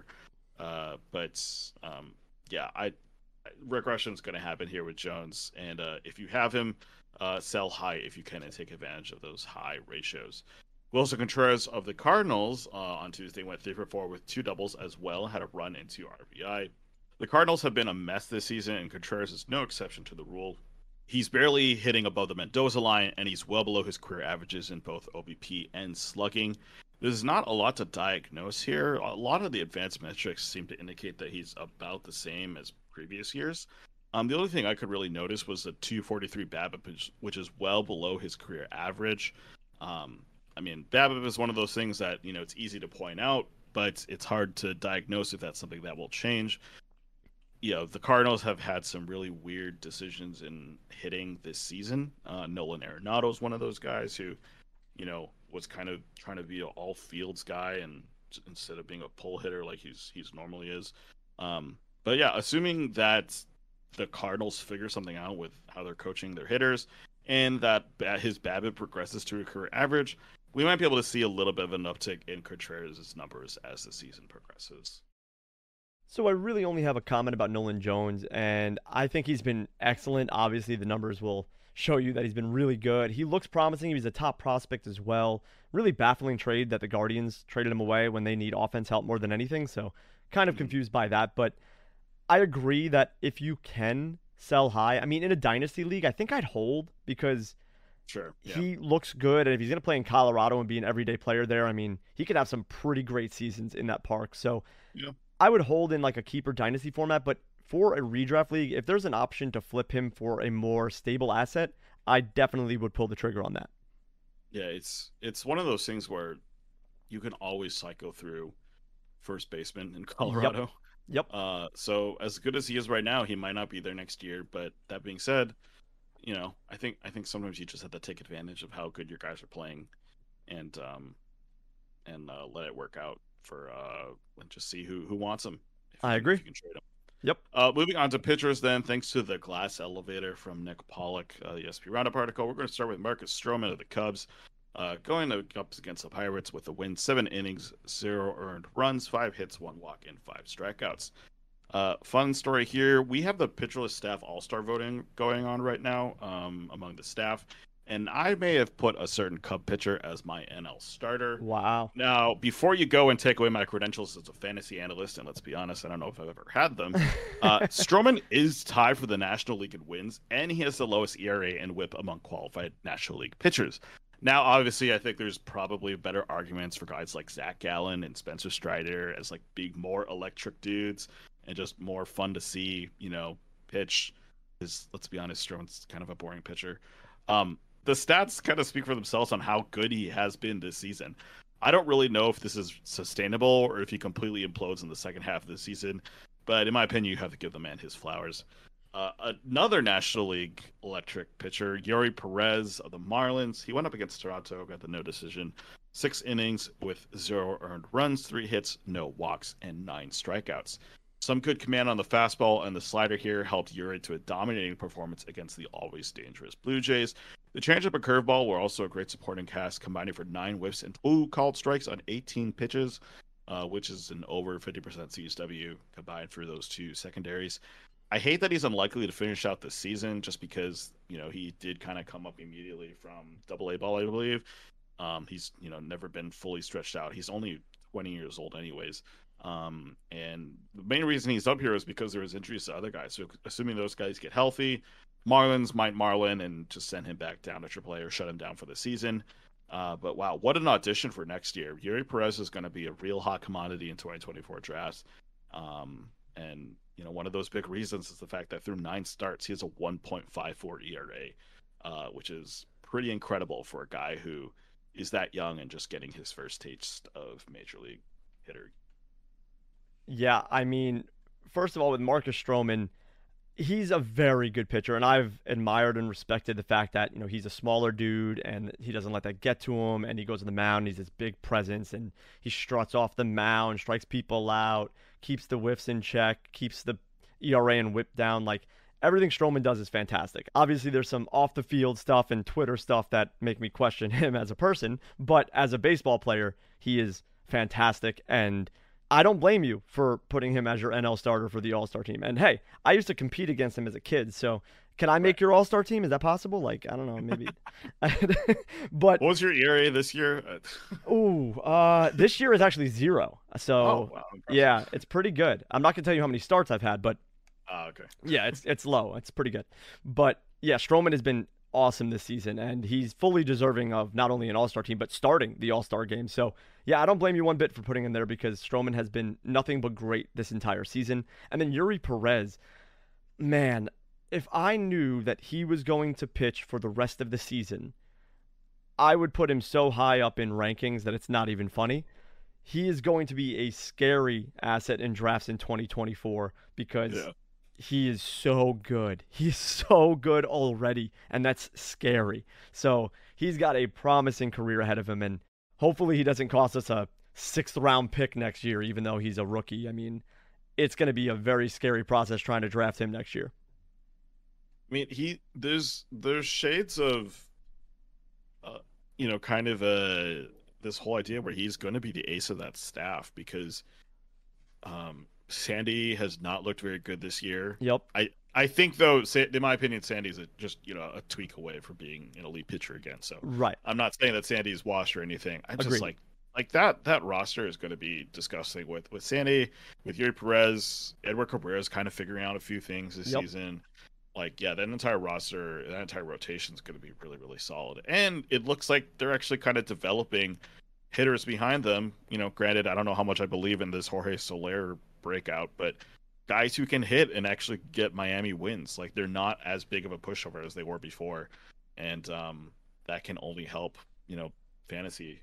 But yeah, regression's going to happen here with Jones, and if you have him, sell high if you can and take advantage of those high ratios. Wilson Contreras of the Cardinals on Tuesday went 3 for 4 with 2 doubles as well, had a run into RBI. The Cardinals have been a mess this season, and Contreras is no exception to the rule. He's barely hitting above the Mendoza line, and he's well below his career averages in both OBP and slugging. There's not a lot to diagnose here. A lot of the advanced metrics seem to indicate that he's about the same as previous years. The only thing I could really notice was the 243 BABIP, which is well below his career average. I mean, BABIP is one of those things that, it's easy to point out, but it's hard to diagnose if that's something that will change. The Cardinals have had some really weird decisions in hitting this season. Nolan Arenado is one of those guys who, was kind of trying to be an all fields guy and instead of being a pull hitter like he's normally is. But yeah, assuming that the Cardinals figure something out with how they're coaching their hitters and that his BABIP progresses to a career average, we might be able to see a little bit of an uptick in Contreras' numbers as the season progresses. So I really only have a comment about Nolan Jones, and I think he's been excellent. Obviously, the numbers will show you that he's been really good. He looks promising. He's a top prospect as well. Really baffling trade that the Guardians traded him away when they need offense help more than anything. So kind of confused by that. But I agree that if you can sell high, I mean, in a dynasty league, I think I'd hold because Sure. Yeah. he looks good. And if he's going to play in Colorado and be an everyday player there, I mean, he could have some pretty great seasons in that park. So Yeah. I would hold in like a keeper dynasty format, but for a redraft league, if there's an option to flip him for a more stable asset, I definitely would pull the trigger on that. Yeah, it's one of those things where you can always cycle through first baseman in Colorado. Yep. So as good as he is right now, he might not be there next year. But that being said, I think sometimes you just have to take advantage of how good your guys are playing, and let it work out for and just see who wants him. I agree. If you can trade him. Yep. Moving on to pitchers, then, thanks to the glass elevator from Nick Pollock, the SP Roundup article, we're going to start with Marcus Stroman of the Cubs, going up against the Pirates with a win, 7 innings, 0 earned runs, 5 hits, 1 walk, and 5 strikeouts. Fun story here: we have the pitcherless staff all-star voting going on right now among the staff, and I may have put a certain Cub pitcher as my NL starter. Wow. Now, before you go and take away my credentials as a fantasy analyst, and let's be honest, I don't know if I've ever had them, Stroman is tied for the National League in wins, and he has the lowest ERA and WHIP among qualified National League pitchers. Now, obviously, I think there's probably better arguments for guys like Zach Gallen and Spencer Strider as like being more electric dudes and just more fun to see, pitch. Because let's be honest, Stroman's kind of a boring pitcher. The stats kind of speak for themselves on how good he has been this season. I don't really know if this is sustainable or if he completely implodes in the second half of the season, but in my opinion, you have to give the man his flowers. Another National League electric pitcher, Yuri Perez of the Marlins. He went up against Toronto, got the no decision. 6 innings with 0 earned runs, 3 hits, no walks, and 9 strikeouts. Some good command on the fastball and the slider here helped Yuri to a dominating performance against the always dangerous Blue Jays. The changeup and curveball were also a great supporting cast, combining for 9 whiffs and 2 called strikes on 18 pitches, which is an over 50% CSW combined for those 2 secondaries. I hate that he's unlikely to finish out the season just because, he did kind of come up immediately from AA ball, I believe. He's, never been fully stretched out. He's only 20 years old anyways. And the main reason he's up here is because there was injuries to other guys. So assuming those guys get healthy, Marlins might Marlin and just send him back down to AAA or shut him down for the season. But wow, what an audition for next year. Yuri Perez is going to be a real hot commodity in 2024 drafts. And one of those big reasons is the fact that through 9 starts, he has a 1.54 ERA, which is pretty incredible for a guy who is that young and just getting his first taste of major league hitter. Yeah, I mean, first of all, with Marcus Stroman, He's a very good pitcher, and I've admired and respected the fact that, he's a smaller dude and he doesn't let that get to him, and he goes to the mound, and he's this big presence, and he struts off the mound, strikes people out, keeps the whiffs in check, keeps the ERA and whip down. Like, everything Stroman does is fantastic. Obviously, there's some off the field stuff and Twitter stuff that make me question him as a person, but as a baseball player, he is fantastic, and I don't blame you for putting him as your NL starter for the All-Star team. And hey, I used to compete against him as a kid, so can I make your All-Star team? Is that possible? Like, I don't know, maybe. But What was your ERA this year? this year is actually 0. So Oh, wow, impressive. yeah, it's pretty good. I'm not gonna tell you how many starts I've had, but Okay. yeah, it's low. It's pretty good. But yeah, Stroman has been awesome this season, and he's fully deserving of not only an All-Star team, but starting the All-Star game. So yeah, I don't blame you one bit for putting him there, because Stroman has been nothing but great this entire season. And then Yuri Perez, man, if I knew that he was going to pitch for the rest of the season, I would put him so high up in rankings that it's not even funny. He is going to be a scary asset in drafts in 2024, because Yeah. he is so good. He's so good already, and that's scary. So he's got a promising career ahead of him, and hopefully he doesn't cost us a 6th-round pick next year, even though he's a rookie. I mean, it's going to be a very scary process trying to draft him next year. I mean, there's shades of, kind of this whole idea where he's going to be the ace of that staff, because Sandy has not looked very good this year. Yep. I think, though, in my opinion, Sandy's just a tweak away from being an elite pitcher again. So Right. I'm not saying that Sandy's washed or anything. I'm Agreed. just like that roster is going to be disgusting with Sandy, with Yuri Perez, Edward Cabrera's kind of figuring out a few things this Yep. season. Like, yeah, that entire roster, that entire rotation is going to be really, really solid. And it looks like they're actually kind of developing hitters behind them. Granted, I don't know how much I believe in this Jorge Soler breakout, but guys who can hit and actually get Miami wins. Like, they're not as big of a pushover as they were before. And that can only help, fantasy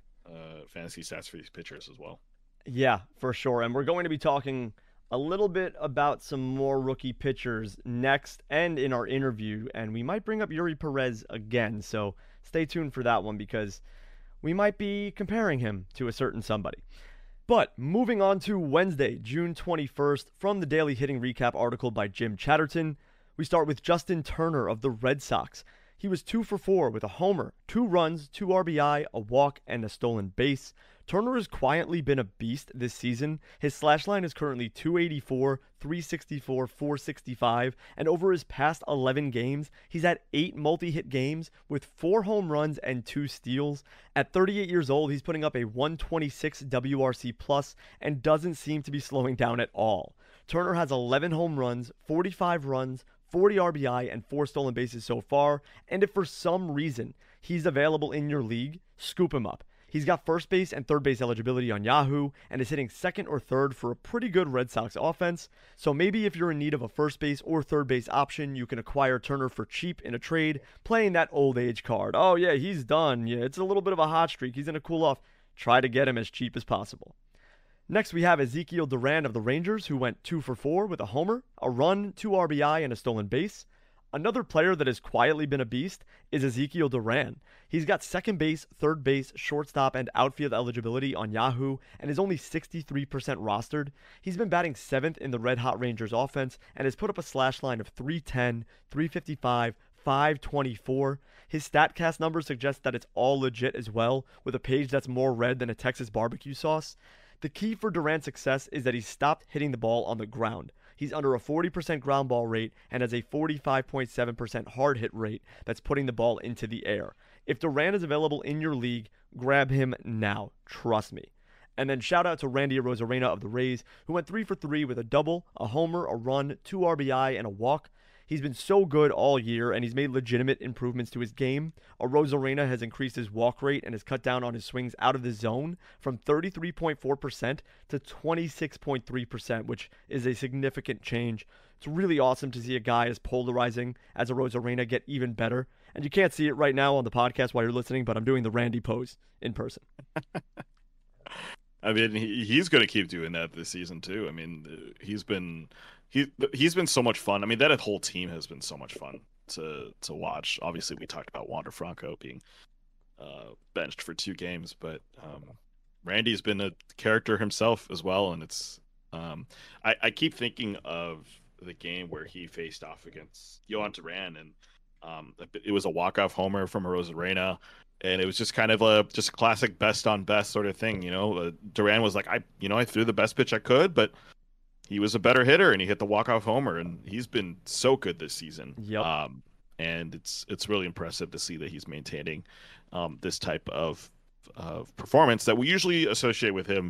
stats for these pitchers as well. Yeah, for sure. And we're going to be talking a little bit about some more rookie pitchers next and in our interview, and we might bring up Yuri Perez again. So stay tuned for that one, because we might be comparing him to a certain somebody. But moving on to Wednesday, June 21st, from the Daily Hitting Recap article by Jim Chatterton, we start with Justin Turner of the Red Sox. He was 2 for 4 with a homer, 2 runs, 2 RBI, a walk, and a stolen base. Turner has quietly been a beast this season. His slash line is currently 284, 364, 465, and over his past 11 games, he's had 8 multi-hit games with 4 home runs and 2 steals. At 38 years old, he's putting up a 126 WRC plus and doesn't seem to be slowing down at all. Turner has 11 home runs, 45 runs, 40 RBI, and 4 stolen bases so far, and if for some reason he's available in your league, scoop him up. He's got first base and third base eligibility on Yahoo, and is hitting second or third for a pretty good Red Sox offense. So maybe if you're in need of a first base or third base option, you can acquire Turner for cheap in a trade, playing that old age card. Oh yeah, he's done. Yeah, it's a little bit of a hot streak. He's going to cool off. Try to get him as cheap as possible. Next, we have Ezekiel Duran of the Rangers, who went 2 for 4 with a homer, a run, 2 RBI, and a stolen base. Another player that has quietly been a beast is Ezekiel Duran. He's got second base, third base, shortstop, and outfield eligibility on Yahoo, and is only 63% rostered. He's been batting 7th in the Red Hot Rangers offense, and has put up a slash line of 310, 355, 524. His StatCast numbers suggest that it's all legit as well, with a page that's more red than a Texas barbecue sauce. The key for Duran's success is that he's stopped hitting the ball on the ground. He's under a 40% ground ball rate and has a 45.7% hard hit rate that's putting the ball into the air. If Duran is available in your league, grab him now. Trust me. And then shout out to Randy Arozarena of the Rays, who went 3 for 3 with a double, a homer, a run, 2 RBI, and a walk. He's been so good all year, and he's made legitimate improvements to his game. Arozarena has increased his walk rate and has cut down on his swings out of the zone from 33.4% to 26.3%, which is a significant change. It's really awesome to see a guy as polarizing as Arozarena get even better. And you can't see it right now on the podcast while you're listening, but I'm doing the Randy pose in person. I mean, he's going to keep doing that this season too. I mean, he's been so much fun. I mean, that whole team has been so much fun to watch. Obviously, we talked about Wander Franco being benched for 2 games, but Randy's been a character himself as well, and it's I keep thinking of the game where he faced off against Yohan Duran, and it was a walk-off homer from Arozarena, and it was just kind of a classic best on best sort of thing. Duran was like, I threw the best pitch I could, but he was a better hitter, and he hit the walk-off homer, and he's been so good this season. Yep. And it's really impressive to see that he's maintaining this type of performance that we usually associate with him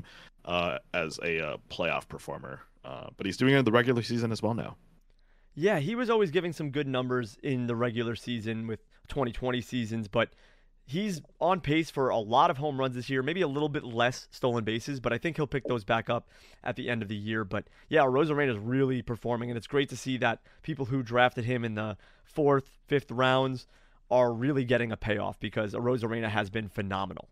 as a playoff performer. But he's doing it in the regular season as well now. Yeah, he was always giving some good numbers in the regular season with 2020 seasons, but he's on pace for a lot of home runs this year, maybe a little bit less stolen bases, but I think he'll pick those back up at the end of the year. But yeah, Arozarena is really performing, and it's great to see that people who drafted him in the 4th, 5th rounds are really getting a payoff, because Arozarena has been phenomenal.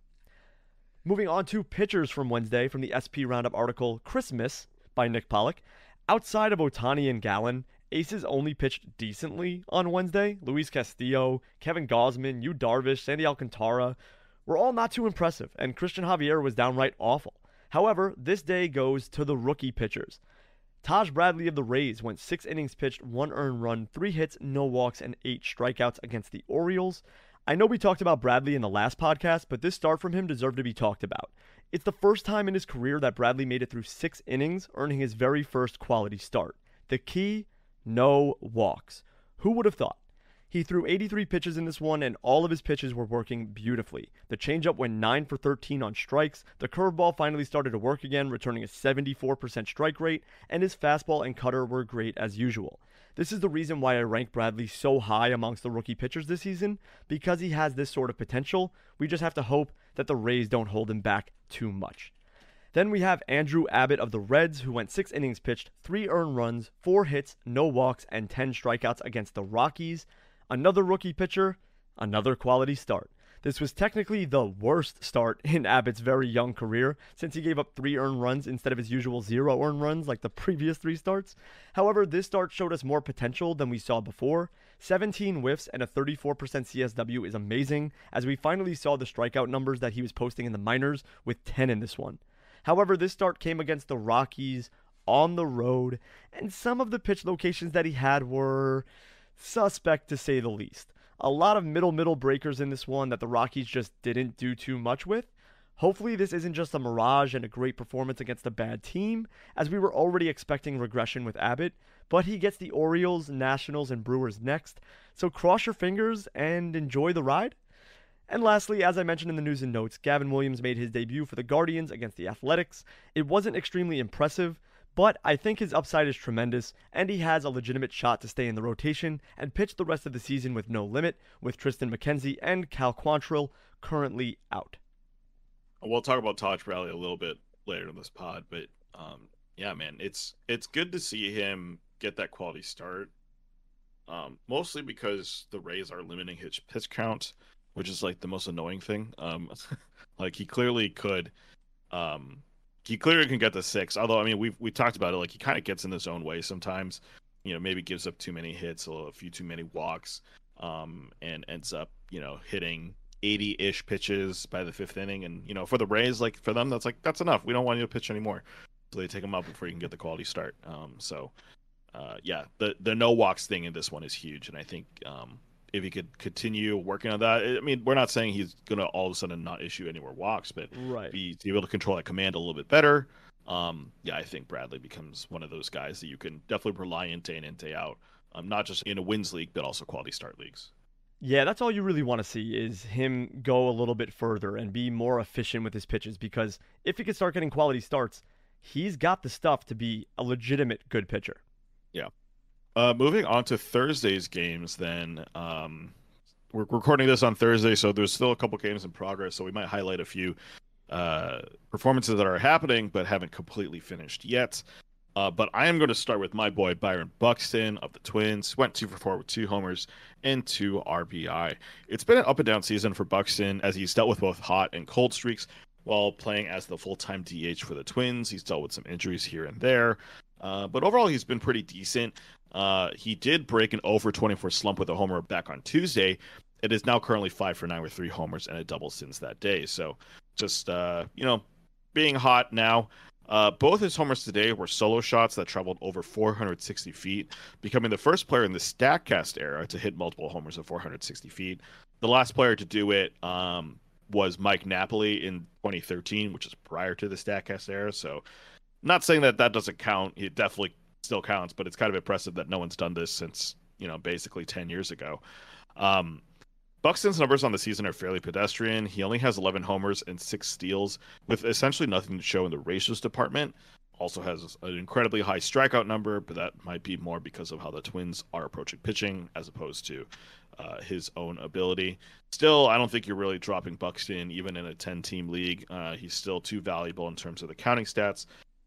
Moving on to pitchers from Wednesday from the SP Roundup article Christmas by Nick Pollock. Outside of Ohtani and Gallen, Aces only pitched decently on Wednesday. Luis Castillo, Kevin Gausman, Yu Darvish, Sandy Alcantara were all not too impressive, and Christian Javier was downright awful. However, this day goes to the rookie pitchers. Taj Bradley of the Rays went 6 innings pitched, 1 earned run, 3 hits, no walks, and 8 strikeouts against the Orioles. I know we talked about Bradley in the last podcast, but this start from him deserved to be talked about. It's the first time in his career that Bradley made it through 6 innings, earning his very first quality start. The key: no walks. Who would have thought? He threw 83 pitches in this one, and all of his pitches were working beautifully. The changeup went 9 for 13 on strikes, the curveball finally started to work again, returning a 74% strike rate, and his fastball and cutter were great as usual. This is the reason why I rank Bradley so high amongst the rookie pitchers this season, because he has this sort of potential. We just have to hope that the Rays don't hold him back too much. Then we have Andrew Abbott of the Reds, who went 6 innings pitched, 3 earned runs, 4 hits, no walks, and 10 strikeouts against the Rockies. Another rookie pitcher, another quality start. This was technically the worst start in Abbott's very young career, since he gave up 3 earned runs instead of his usual 0 earned runs like the previous 3 starts. However, this start showed us more potential than we saw before. 17 whiffs and a 34% CSW is amazing, as we finally saw the strikeout numbers that he was posting in the minors, with 10 in this one. However, this start came against the Rockies on the road, and some of the pitch locations that he had were suspect, to say the least. A lot of middle breakers in this one that the Rockies just didn't do too much with. Hopefully this isn't just a mirage and a great performance against a bad team, as we were already expecting regression with Abbott, but he gets the Orioles, Nationals, and Brewers next, so cross your fingers and enjoy the ride. And lastly, as I mentioned in the news and notes, Gavin Williams made his debut for the Guardians against the Athletics. It wasn't extremely impressive, but I think his upside is tremendous, and he has a legitimate shot to stay in the rotation and pitch the rest of the season with no limit, with Tristan McKenzie and Cal Quantrill currently out. We'll talk about Taj Bradley a little bit later in this pod, but yeah, man, it's good to see him get that quality start, mostly because the Rays are limiting his pitch count, which is like the most annoying thing. Like he clearly could he clearly can get to 6. Although, I mean, we talked about it. Like he kind of gets in his own way sometimes. Maybe gives up too many hits, a few too many walks, and ends up hitting 80-ish pitches by the 5th inning. And for the Rays, like for them, that's enough. We don't want you to pitch anymore. So they take him out before you can get the quality start. Yeah, the no walks thing in this one is huge, and I think if he could continue working on that, I mean, we're not saying he's going to all of a sudden not issue any more walks, but be able to control that command a little bit better. Yeah, I think Bradley becomes one of those guys that you can definitely rely on day in and day out, not just in a wins league, but also quality start leagues. Yeah, that's all you really want to see is him go a little bit further and be more efficient with his pitches, because if he can start getting quality starts, he's got the stuff to be a legitimate good pitcher. Yeah. Moving on to Thursday's games, then we're recording this on Thursday, so there's still a couple games in progress, so we might highlight a few performances that are happening but haven't completely finished yet. But I am going to start with my boy Byron Buxton of the Twins. Went 2 for 4 with 2 homers and 2 RBI. It's been an up and down season for Buxton as he's dealt with both hot and cold streaks while playing as the full-time DH for the Twins. He's dealt with some injuries here and there. But overall, he's been pretty decent. He did break an over 24 slump with a homer back on Tuesday. It is now currently 5 for 9 with 3 homers and a double since that day. So just, being hot now. Both his homers today were solo shots that traveled over 460 feet, becoming the first player in the StatCast era to hit multiple homers of 460 feet. The last player to do it was Mike Napoli in 2013, which is prior to the StatCast era. So not saying that that doesn't count. It definitely still counts, but it's kind of impressive that no one's done this since, basically 10 years ago. Buxton's numbers on the season are fairly pedestrian. He only has 11 homers and 6 steals, with essentially nothing to show in the ratios department. Also has an incredibly high strikeout number, but that might be more because of how the Twins are approaching pitching as opposed to his own ability. Still, I don't think you're really dropping Buxton, even in a 10-team league. He's still too valuable in terms of the counting stats,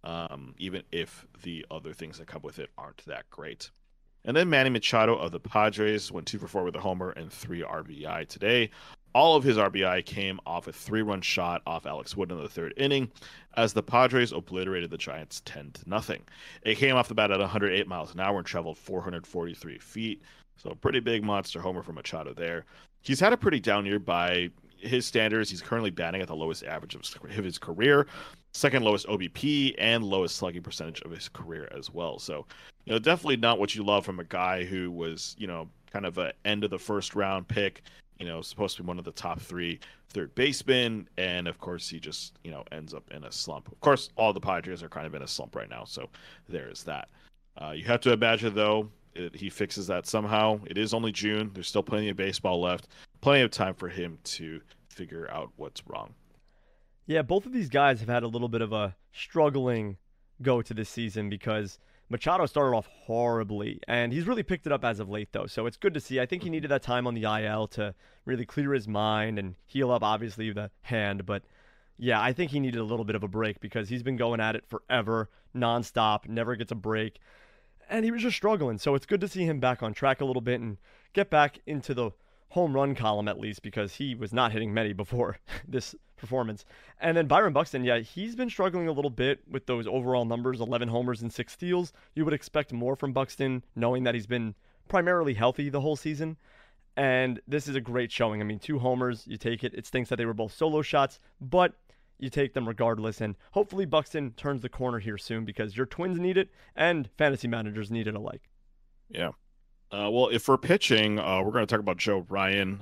even if the other things that come with it aren't that great. And then Manny Machado of the Padres went 2 for 4 with a homer and 3 RBI today. All of his RBI came off a 3-run shot off Alex Wood in the third inning as the Padres obliterated the Giants 10-0. It came off the bat at 108 miles an hour and traveled 443 feet. So a pretty big monster homer for Machado there. He's had a pretty down year by his standards. He's currently batting at the lowest average of his career, second lowest OBP, and lowest slugging percentage of his career as well. So, definitely not what you love from a guy who was, kind of an end of the first round pick, supposed to be one of the top 3 third basemen. And of course, he just, ends up in a slump. Of course, all the Padres are kind of in a slump right now. So there is that. You have to imagine, though, he fixes that somehow. It is only June. There's still plenty of baseball left. Plenty of time for him to figure out what's wrong. Yeah, both of these guys have had a little bit of a struggling go to this season because Machado started off horribly, and he's really picked it up as of late, though. So it's good to see. I think he needed that time on the IL to really clear his mind and heal up, obviously, the hand. But yeah, I think he needed a little bit of a break because he's been going at it forever, nonstop, never gets a break. And he was just struggling. So it's good to see him back on track a little bit and get back into the home run column at least, because he was not hitting many before this performance. And then Byron Buxton, yeah, he's been struggling a little bit with those overall numbers, 11 homers and 6 steals. You would expect more from Buxton, knowing that he's been primarily healthy the whole season. And this is a great showing. I mean, 2 homers, you take it. It stinks that they were both solo shots, but you take them regardless. And hopefully Buxton turns the corner here soon, because your Twins need it and fantasy managers need it alike. Yeah. Well, if we're pitching, we're going to talk about Joe Ryan.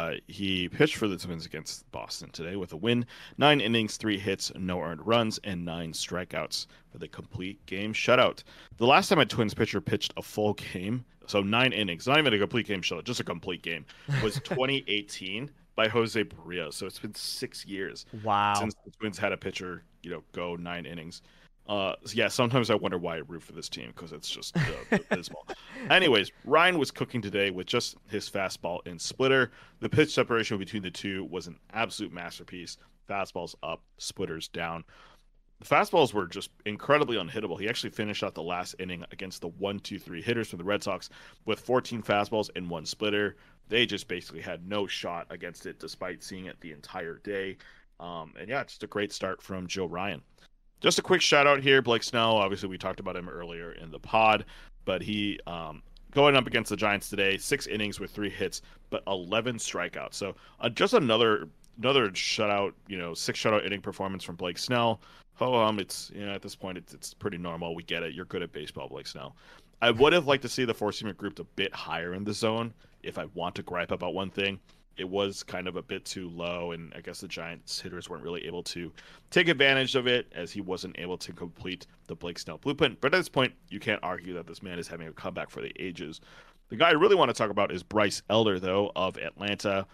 He pitched for the Twins against Boston today with a win. 9 innings, 3 hits, no earned runs, and 9 strikeouts for the complete game shutout. The last time a Twins pitcher pitched a full game, so 9 innings, not even a complete game shutout, just a complete game, was 2018 by Jose Barrios. So it's been 6 years since the Twins had a pitcher, go 9 innings. Yeah, sometimes I wonder why I root for this team, because it's just abysmal. Anyways, Ryan was cooking today with just his fastball and splitter. The pitch separation between the two was an absolute masterpiece. Fastballs up, splitters down. The fastballs were just incredibly unhittable. He actually finished out the last inning against the 1-2-3 hitters for the Red Sox with 14 fastballs and 1 splitter. They just basically had no shot against it despite seeing it the entire day. And yeah, just a great start from Joe Ryan. Just a quick shout out here, Blake Snell. Obviously, we talked about him earlier in the pod, but he going up against the Giants today, 6 innings with 3 hits, but 11 strikeouts. So just another shutout, 6 shutout inning performance from Blake Snell. It's at this point it's pretty normal. We get it. You're good at baseball, Blake Snell. I would have liked to see the 4-seamer grouped a bit higher in the zone. If I want to gripe about one thing, it was kind of a bit too low, and I guess the Giants hitters weren't really able to take advantage of it, as he wasn't able to complete the Blake Snell blueprint. But at this point, you can't argue that this man is having a comeback for the ages. The guy I really want to talk about is Bryce Elder, though, of Atlanta.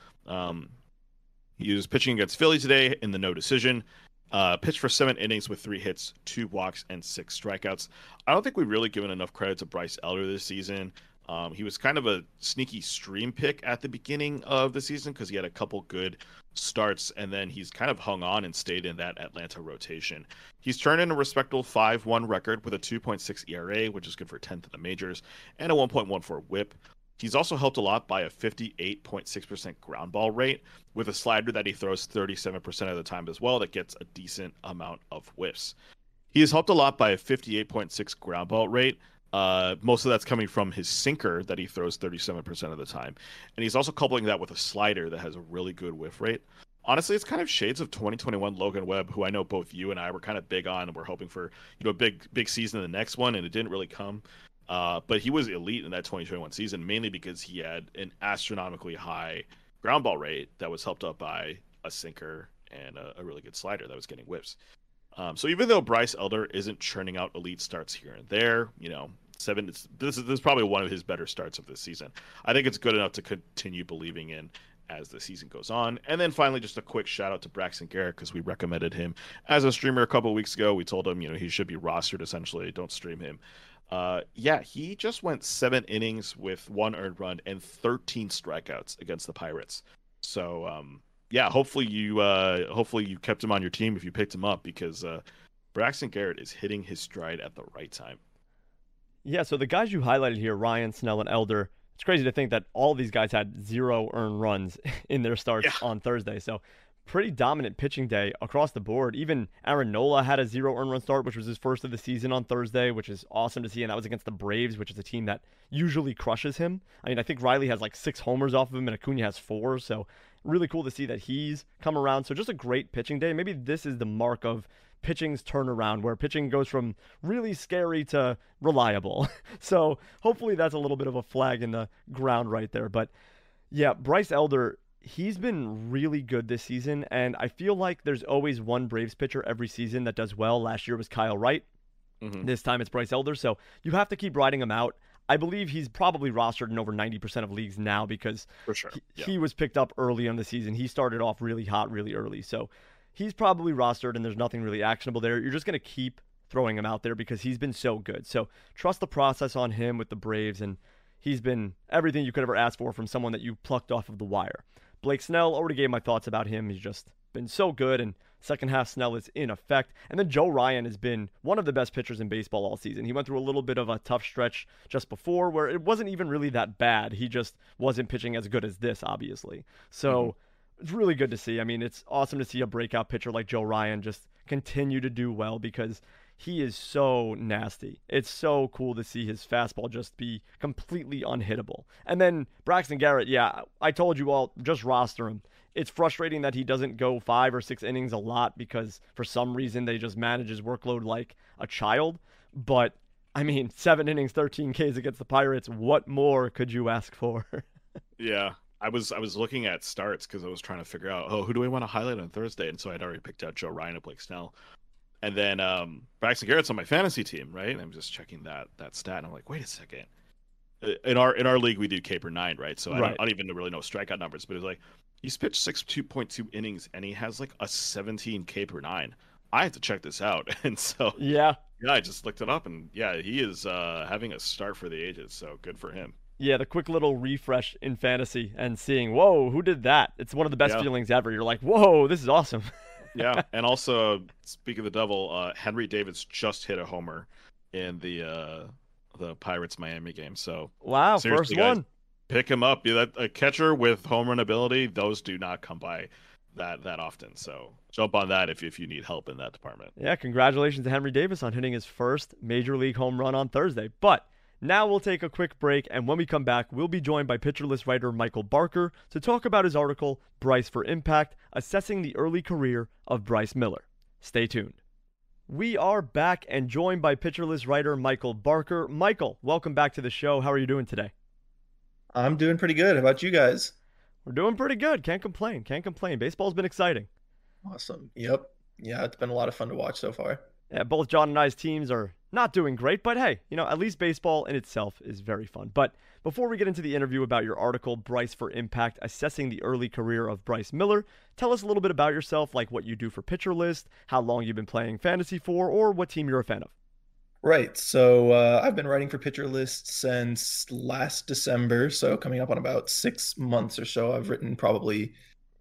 He was pitching against Philly today in the no decision. Pitched for 7 innings with 3 hits, 2 walks, and 6 strikeouts. I don't think we've really given enough credit to Bryce Elder this season. He was kind of a sneaky stream pick at the beginning of the season because he had a couple good starts, and then he's kind of hung on and stayed in that Atlanta rotation. He's turned in a respectable 5-1 record with a 2.6 ERA, which is good for 10th in the majors, and a 1.14 whip. He's also helped a lot by a 58.6% ground ball rate with a slider that he throws 37% of the time as well that gets a decent amount of whiffs. He is helped a lot by a 58.6 ground ball rate. Most of that's coming from his sinker that he throws 37% of the time. And he's also coupling that with a slider that has a really good whiff rate. Honestly, it's kind of shades of 2021 Logan Webb, who I know both you and I were kind of big on, and we're hoping for, a big season in the next one, and it didn't really come. But he was elite in that 2021 season, mainly because he had an astronomically high ground ball rate that was helped up by a sinker and a really good slider that was getting whiffs. So even though Bryce Elder isn't churning out elite starts here and there, this is probably one of his better starts of this season. I think it's good enough to continue believing in as the season goes on. And then finally, just a quick shout out to Braxton Garrett, because we recommended him as a streamer a couple of weeks ago. We told him, he should be rostered essentially. Don't stream him. He just went 7 innings with 1 earned run and 13 strikeouts against the Pirates. So, hopefully you kept him on your team if you picked him up, because Braxton Garrett is hitting his stride at the right time. Yeah, so the guys you highlighted here, Ryan, Snell, and Elder, it's crazy to think that all these guys had 0 earned runs in their starts on Thursday. So pretty dominant pitching day across the board. Even Aaron Nola had a 0 earned run start, which was his first of the season on Thursday, which is awesome to see. And that was against the Braves, which is a team that usually crushes him. I mean, I think Riley has like 6 homers off of him and Acuna has 4. So really cool to see that he's come around. So just a great pitching day. Maybe this is the mark of pitching's turnaround, where pitching goes from really scary to reliable. So hopefully that's a little bit of a flag in the ground right there. But yeah, Bryce Elder, he's been really good this season, and I feel like there's always one Braves pitcher every season that does well. Last year was Kyle Wright. Mm-hmm. This time it's Bryce Elder, so you have to keep riding him out. I believe he's probably rostered in over 90% of leagues now, because for sure. He was picked up early in the season. He started off really hot really early, so he's probably rostered, and there's nothing really actionable there. You're just going to keep throwing him out there because he's been so good. So trust the process on him with the Braves, and he's been everything you could ever ask for from someone that you plucked off of the wire. Blake Snell, already gave my thoughts about him. He's just been so good, and second half Snell is in effect. And then Joe Ryan has been one of the best pitchers in baseball all season. He went through a little bit of a tough stretch just before where it wasn't even really that bad. He just wasn't pitching as good as this, obviously. So it's really good to see. I mean, it's awesome to see a breakout pitcher like Joe Ryan just continue to do well, because he is so nasty. It's so cool to see his fastball just be completely unhittable. And then Braxton Garrett, I told you all, just roster him. It's frustrating that he doesn't go 5 or 6 innings a lot, because for some reason they just manage his workload like a child. But, I mean, 7 innings, 13 Ks against the Pirates. What more could you ask for? Yeah. I was looking at starts because I was trying to figure out, who do I want to highlight on Thursday? And so I'd already picked out Joe Ryan and Blake Snell. And then Braxton Garrett's on my fantasy team, right? And I'm just checking that stat, and I'm like, wait a second. In our league, we do K per 9, right? So I don't even really know strikeout numbers, but it's like he's pitched 2.2 innings, and he has like a 17 K per 9. I have to check this out, and so I just looked it up, and he is having a start for the ages. So good for him. Yeah, the quick little refresh in fantasy and seeing, whoa, who did that? It's one of the best feelings ever. You're like, whoa, this is awesome. Yeah, and also, speaking of the devil, Henry Davis just hit a homer in the Pirates Miami game. So wow, first guys, one. Pick him up. A catcher with home run ability, those do not come by that often. So jump on that if you need help in that department. Yeah, congratulations to Henry Davis on hitting his first major league home run on Thursday. But now we'll take a quick break, and when we come back, we'll be joined by Pitcher List writer Michael Barker to talk about his article, Bryce for Impact, assessing the early career of Bryce Miller. Stay tuned. We are back and joined by Pitcher List writer Michael Barker. Michael, welcome back to the show. How are you doing today? I'm doing pretty good. How about you guys? We're doing pretty good. Can't complain. Baseball's been exciting. Awesome. Yep. Yeah, it's been a lot of fun to watch so far. Yeah, both John and I's teams are not doing great, but hey, at least baseball in itself is very fun. But before we get into the interview about your article, Bryce for Impact, assessing the early career of Bryce Miller, tell us a little bit about yourself, like what you do for Pitcher List, how long you've been playing fantasy for, or what team you're a fan of. Right. So I've been writing for Pitcher List since last December. So coming up on about 6 months or so. I've written probably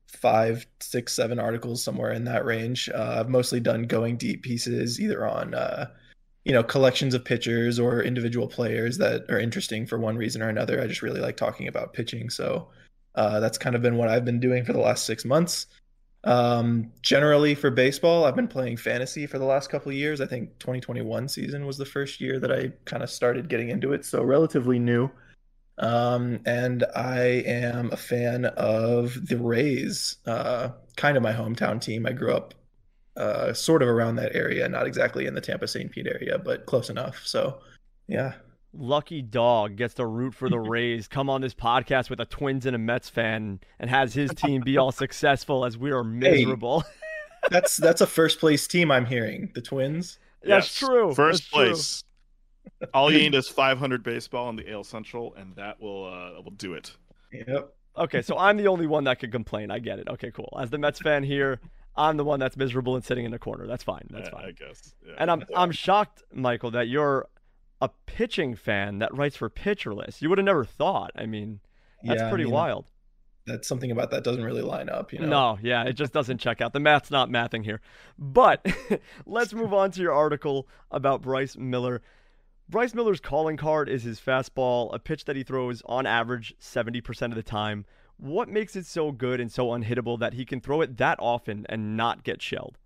5, 6, 7 articles, somewhere in that range. I've mostly done going deep pieces, either on collections of pitchers or individual players that are interesting for one reason or another. I just really like talking about pitching, so that's kind of been what I've been doing for the last 6 months. Generally for baseball, I've been playing fantasy for the last couple of years. I think 2021 season was the first year that I kind of started getting into it, so relatively new. And I am a fan of the Rays, kind of my hometown team. I grew up sort of around that area, not exactly in the Tampa St. Pete area, but close enough. So, yeah. Lucky dog gets to root for the Rays, come on this podcast with a Twins and a Mets fan, and has his team be all successful as we are miserable. Hey, that's a first place team I'm hearing. The Twins. That's true. First place. All you need is 500 baseball in the AL Central, and that will do it. Yep. Okay, so I'm the only one that could complain. I get it. Okay, cool. As the Mets fan here, I'm the one that's miserable and sitting in the corner. That's fine. That's fine. I guess. Yeah. And I'm shocked, Michael, that you're a pitching fan that writes for Pitcher List. You would have never thought. I mean, that's pretty wild. That's something about that doesn't really line up, you know? No, yeah, it just doesn't check out. The math's not mathing here. But let's move on to your article about Bryce Miller. Bryce Miller's calling card is his fastball, a pitch that he throws on average 70% of the time. What makes it so good and so unhittable that he can throw it that often and not get shelled?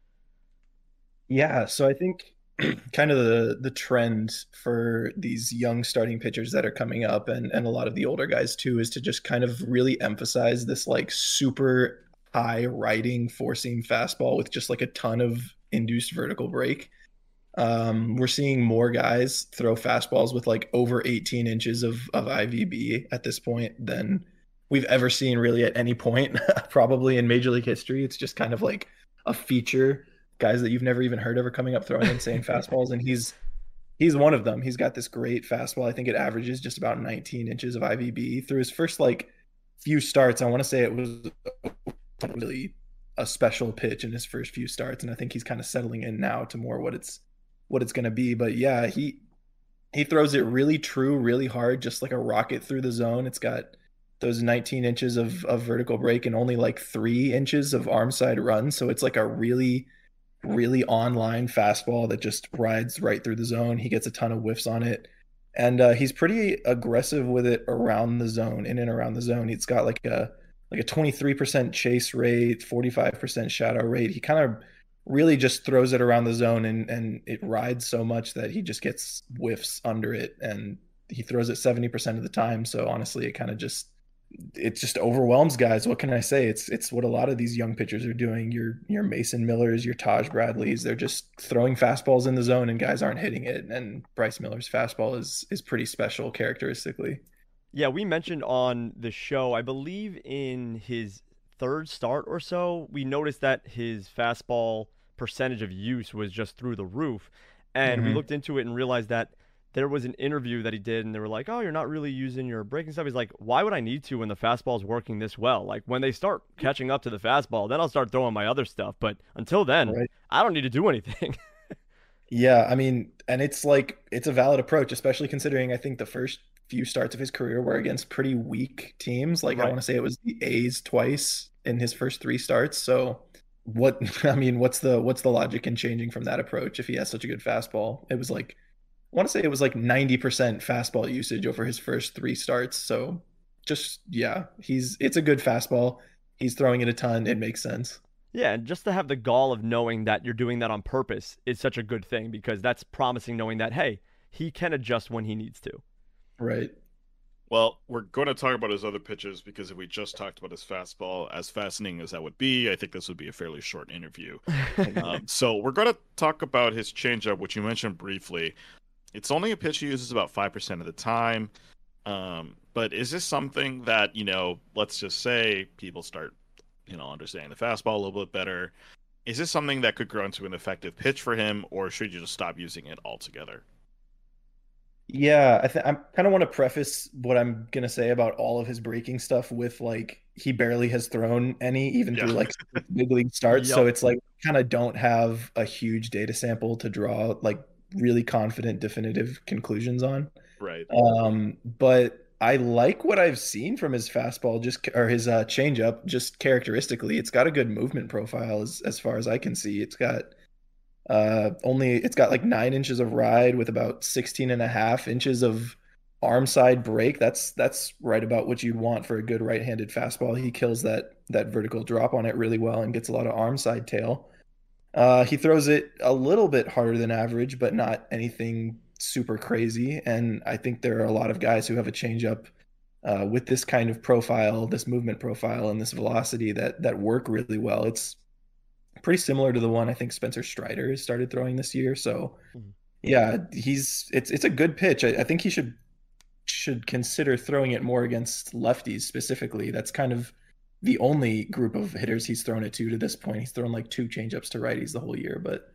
Yeah, so I think kind of the trend for these young starting pitchers that are coming up and a lot of the older guys too is to just kind of really emphasize this like super high riding four seam fastball with just like a ton of induced vertical break. We're seeing more guys throw fastballs with like over 18 inches of IVB at this point than we've ever seen really at any point, probably in Major League history. It's just kind of like a feature. Guys that you've never even heard of are coming up throwing insane fastballs, and he's one of them. He's got this great fastball. I think it averages just about 19 inches of IVB through his first like few starts. I want to say it was really a special pitch in his first few starts, and I think he's kind of settling in now to more what it's going to be. But yeah, he throws it really true, really hard, just like a rocket through the zone. It's got those 19 inches of vertical break and only like 3 inches of arm side run, so it's like a really online fastball that just rides right through the zone. He gets a ton of whiffs on it, and he's pretty aggressive with it around the zone, in and around the zone. He's got like a 23% chase rate, 45% shadow rate. He kind of really just throws it around the zone, and it rides so much that he just gets whiffs under it, and he throws it 70% of the time. So honestly, it just overwhelms guys. What can I say? It's what a lot of these young pitchers are doing. Your Mason Millers, your Taj Bradleys, they're just throwing fastballs in the zone and guys aren't hitting it. And Bryce Miller's fastball is pretty special characteristically. Yeah, we mentioned on the show, I believe in his third start or so, we noticed that his fastball percentage of use was just through the roof. And we looked into it and realized that there was an interview that he did, and they were like, oh, you're not really using your breaking stuff. He's like, why would I need to when the fastball's working this well? Like, when they start catching up to the fastball, then I'll start throwing my other stuff. But until then, right, I don't need to do anything. Yeah, I mean, and it's a valid approach, especially considering I think the first few starts of his career were against pretty weak teams. Like, right. I want to say it was the A's twice in his first 3 starts. So what's the logic in changing from that approach if he has such a good fastball? It was like, I want to say it was like 90% fastball usage over his first 3 starts. So just, yeah, it's a good fastball. He's throwing it a ton. It makes sense. Yeah, and just to have the gall of knowing that you're doing that on purpose is such a good thing, because that's promising, knowing that, hey, he can adjust when he needs to. Right. Well, we're going to talk about his other pitches, because if we just talked about his fastball, as fascinating as that would be, I think this would be a fairly short interview. So we're going to talk about his changeup, which you mentioned briefly. It's only a pitch he uses about 5% of the time. But is this something that, let's just say people start, understanding the fastball a little bit better. Is this something that could grow into an effective pitch for him, or should you just stop using it altogether? Yeah, I kind of want to preface what I'm going to say about all of his breaking stuff with, like, he barely has thrown any, even through like big league starts. Yep. So it's like, kind of don't have a huge data sample to draw like really confident, definitive conclusions on. Right. But I like what I've seen from his fastball, or his changeup, just characteristically. It's got a good movement profile as far as I can see. It's got like 9 inches of ride with about 16.5 inches of arm side break, that's right about what you'd want for a good right-handed fastball. He kills that vertical drop on it really well and gets a lot of arm side tail. He throws it a little bit harder than average, but not anything super crazy. And I think there are a lot of guys who have a changeup with this kind of profile, this movement profile, and this velocity that work really well. It's pretty similar to the one I think Spencer Strider has started throwing this year. So yeah, it's a good pitch. I think he should consider throwing it more against lefties specifically. That's kind of the only group of hitters he's thrown it to this point. He's thrown like 2 changeups to righties the whole year, but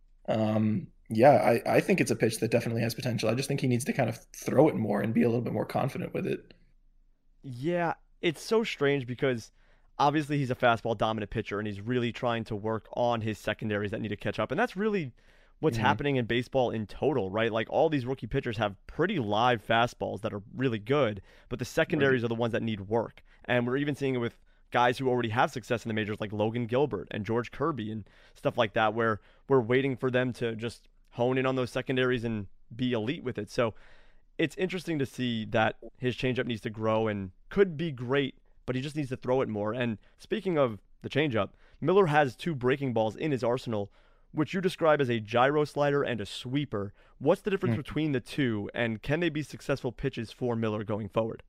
yeah, I think it's a pitch that definitely has potential. I just think he needs to kind of throw it more and be a little bit more confident with it. Yeah, it's so strange because obviously he's a fastball dominant pitcher and he's really trying to work on his secondaries that need to catch up. And that's really what's happening in baseball in total, right? Like all these rookie pitchers have pretty live fastballs that are really good, but the secondaries are the ones that need work. And we're even seeing it with guys who already have success in the majors like Logan Gilbert and George Kirby and stuff like that, where we're waiting for them to just hone in on those secondaries and be elite with it. So it's interesting to see that his changeup needs to grow and could be great, but he just needs to throw it more. And speaking of the changeup, Miller has 2 breaking balls in his arsenal, which you describe as a gyro slider and a sweeper. What's the difference between the two, and can they be successful pitches for Miller going forward?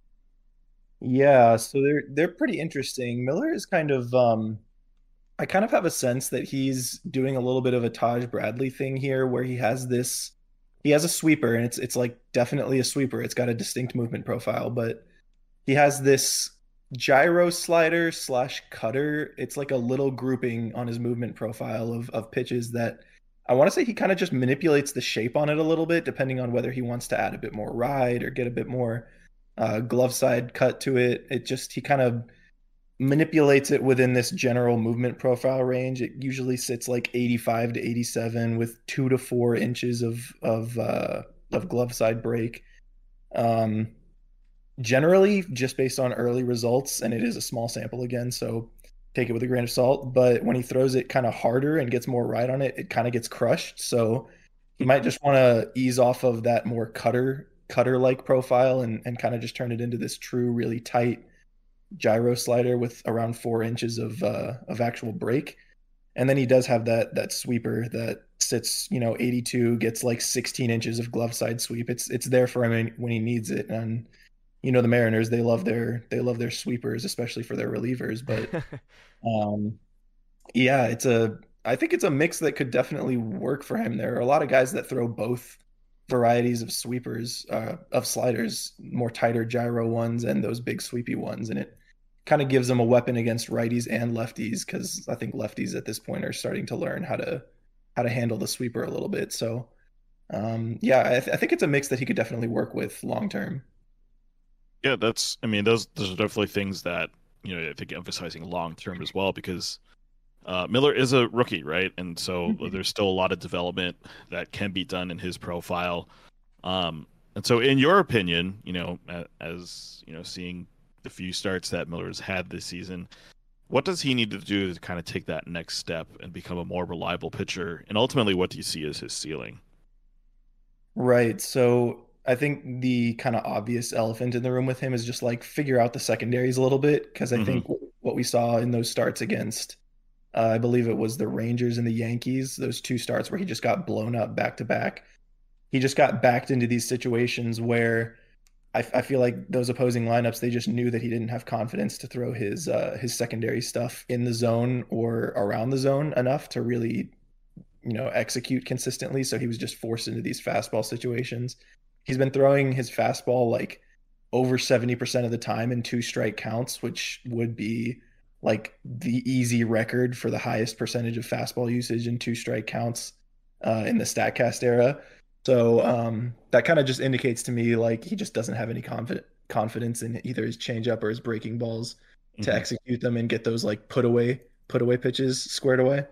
Yeah, so they're pretty interesting. Miller is kind of I kind of have a sense that he's doing a little bit of a Taj Bradley thing here where he has a sweeper and it's like definitely a sweeper. It's got a distinct movement profile, but he has this gyro slider slash cutter. It's like a little grouping on his movement profile of pitches that I want to say he kind of just manipulates the shape on it a little bit, depending on whether he wants to add a bit more ride or get a bit more glove side cut to it. He kind of manipulates it within this general movement profile range. It usually sits like 85 to 87 with 2 to 4 inches of glove side break. Generally, just based on early results, and it is a small sample again, so take it with a grain of salt. But when he throws it kind of harder and gets more ride on it, it kind of gets crushed. So he might just want to ease off of that more cutter like profile and kind of just turn it into this true, really tight gyro slider with around 4 inches of actual break. And then he does have that sweeper that sits, 82, gets like 16 inches of glove side sweep. It's there for him when he needs it. And the Mariners, they love their sweepers, especially for their relievers. But yeah, I think it's a mix that could definitely work for him. There are a lot of guys that throw both varieties of sweepers, of sliders, more tighter gyro ones and those big sweepy ones, and it kind of gives them a weapon against righties and lefties, because I think lefties at this point are starting to learn how to handle the sweeper a little bit. So yeah, I think it's a mix that he could definitely work with long term. Yeah, I mean, those are definitely things that, I think emphasizing long term as well, because Miller is a rookie, right? And so there's still a lot of development that can be done in his profile. And so in your opinion, as seeing the few starts that Miller's had this season, what does he need to do to kind of take that next step and become a more reliable pitcher? And ultimately, what do you see as his ceiling? Right. So I think the kind of obvious elephant in the room with him is just like figure out the secondaries a little bit, because I think what we saw in those starts against, I believe it was the Rangers and the Yankees, those 2 starts where he just got blown up back to back. He just got backed into these situations where I feel like those opposing lineups, they just knew that he didn't have confidence to throw his secondary stuff in the zone or around the zone enough to really, execute consistently. So he was just forced into these fastball situations. He's been throwing his fastball like over 70% of the time in 2 strike counts, which would be like the easy record for the highest percentage of fastball usage in 2 strike counts in the Statcast era. So that kind of just indicates to me like he just doesn't have any confidence in either his changeup or his breaking balls to execute them and get those like put away pitches squared away.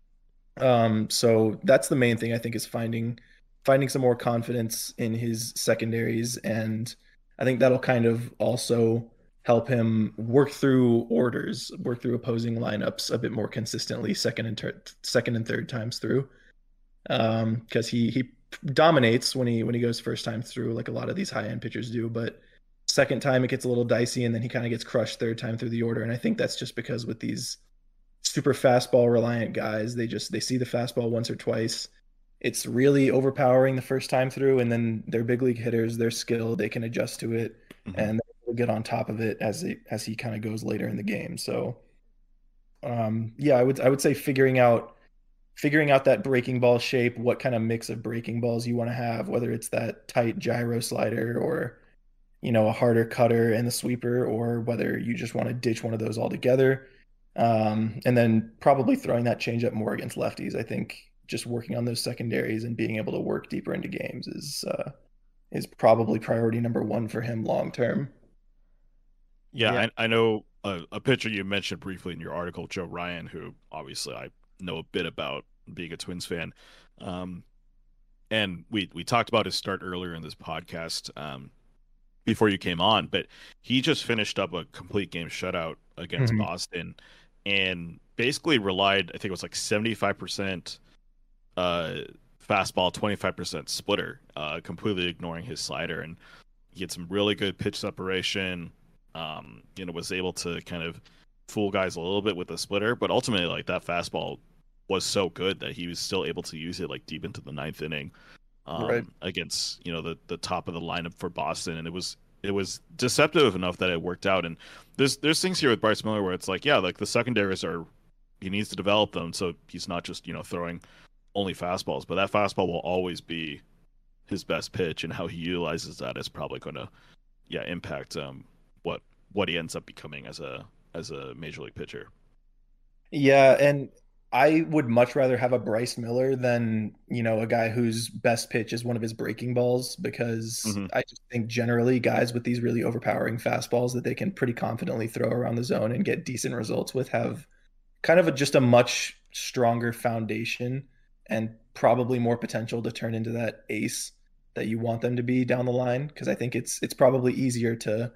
So that's the main thing, I think, is finding some more confidence in his secondaries, and I think that'll kind of also help him work through opposing lineups a bit more consistently second and third times through. Because he dominates when he goes first time through, like a lot of these high end pitchers do. But second time it gets a little dicey, and then he kind of gets crushed third time through the order. And I think that's just because with these super fastball reliant guys, they see the fastball once or twice. It's really overpowering the first time through, and then they're big league hitters, they're skilled, they can adjust to it, and they'll get on top of it as he kind of goes later in the game. So yeah, I would say figuring out that breaking ball shape, what kind of mix of breaking balls you want to have, whether it's that tight gyro slider or a harder cutter and the sweeper, or whether you just want to ditch one of those altogether. And then probably throwing that changeup more against lefties. I think just working on those secondaries and being able to work deeper into games is probably priority number one for him long term. Yeah, I know a pitcher you mentioned briefly in your article, Joe Ryan, who obviously I know a bit about being a Twins fan. And we talked about his start earlier in this podcast before you came on, but he just finished up a complete game shutout against Boston and basically relied, I think it was like 75% fastball, 25% splitter, completely ignoring his slider. And he had some really good pitch separation, was able to kind of fool guys a little bit with the splitter, but ultimately like that fastball was so good that he was still able to use it like deep into the ninth inning against the top of the lineup for Boston, and it was deceptive enough that it worked out. And there's things here with Bryce Miller where it's like, yeah, like the secondaries he needs to develop them so he's not just throwing only fastballs, but that fastball will always be his best pitch, and how he utilizes that is probably going to impact what he ends up becoming as a major league pitcher. Yeah, and I would much rather have a Bryce Miller than, a guy whose best pitch is one of his breaking balls, because I just think generally guys with these really overpowering fastballs that they can pretty confidently throw around the zone and get decent results with have kind of just a much stronger foundation and probably more potential to turn into that ace that you want them to be down the line. Because I think it's probably easier to,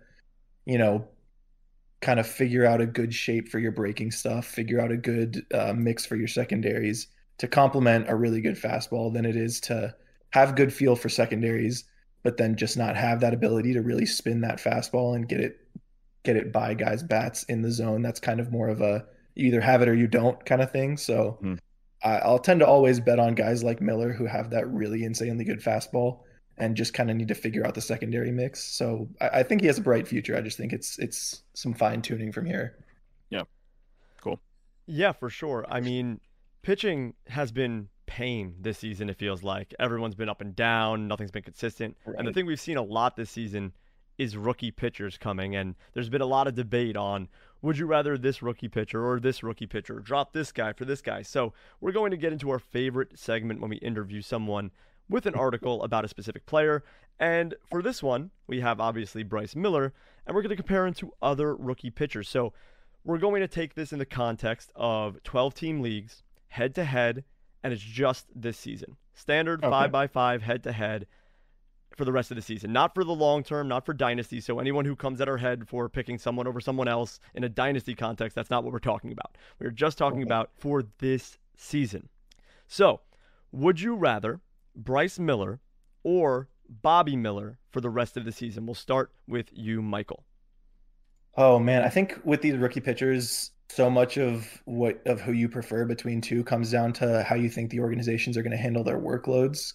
kind of figure out a good shape for your breaking stuff, figure out a good mix for your secondaries to complement a really good fastball than it is to have good feel for secondaries, but then just not have that ability to really spin that fastball and get it by guys' bats in the zone. That's kind of more of a you either have it or you don't kind of thing. So I'll tend to always bet on guys like Miller who have that really insanely good fastball and just kind of need to figure out the secondary mix. So I think he has a bright future. I just think it's some fine tuning from here. Yeah. Cool. Yeah, for sure. I mean, pitching has been pain this season, it feels like. Everyone's been up and down. Nothing's been consistent. Right. And the thing we've seen a lot this season is rookie pitchers coming. And there's been a lot of debate on, would you rather this rookie pitcher or this rookie pitcher? Drop this guy for this guy. So we're going to get into our favorite segment when we interview someone with an article about a specific player. And for this one, we have obviously Bryce Miller, and we're going to compare him to other rookie pitchers. So we're going to take this in the context of 12-team leagues, head-to-head, and it's just this season. Standard 5x5 head-to-head for the rest of the season. Not for the long term, not for dynasty. So anyone who comes at our head for picking someone over someone else in a dynasty context, that's not what we're talking about. We're just talking about for this season. So would you rather Bryce Miller or Bobby Miller for the rest of the season? We'll start with you, Michael. Oh man, I think with these rookie pitchers, so much of who you prefer between two comes down to how you think the organizations are going to handle their workloads.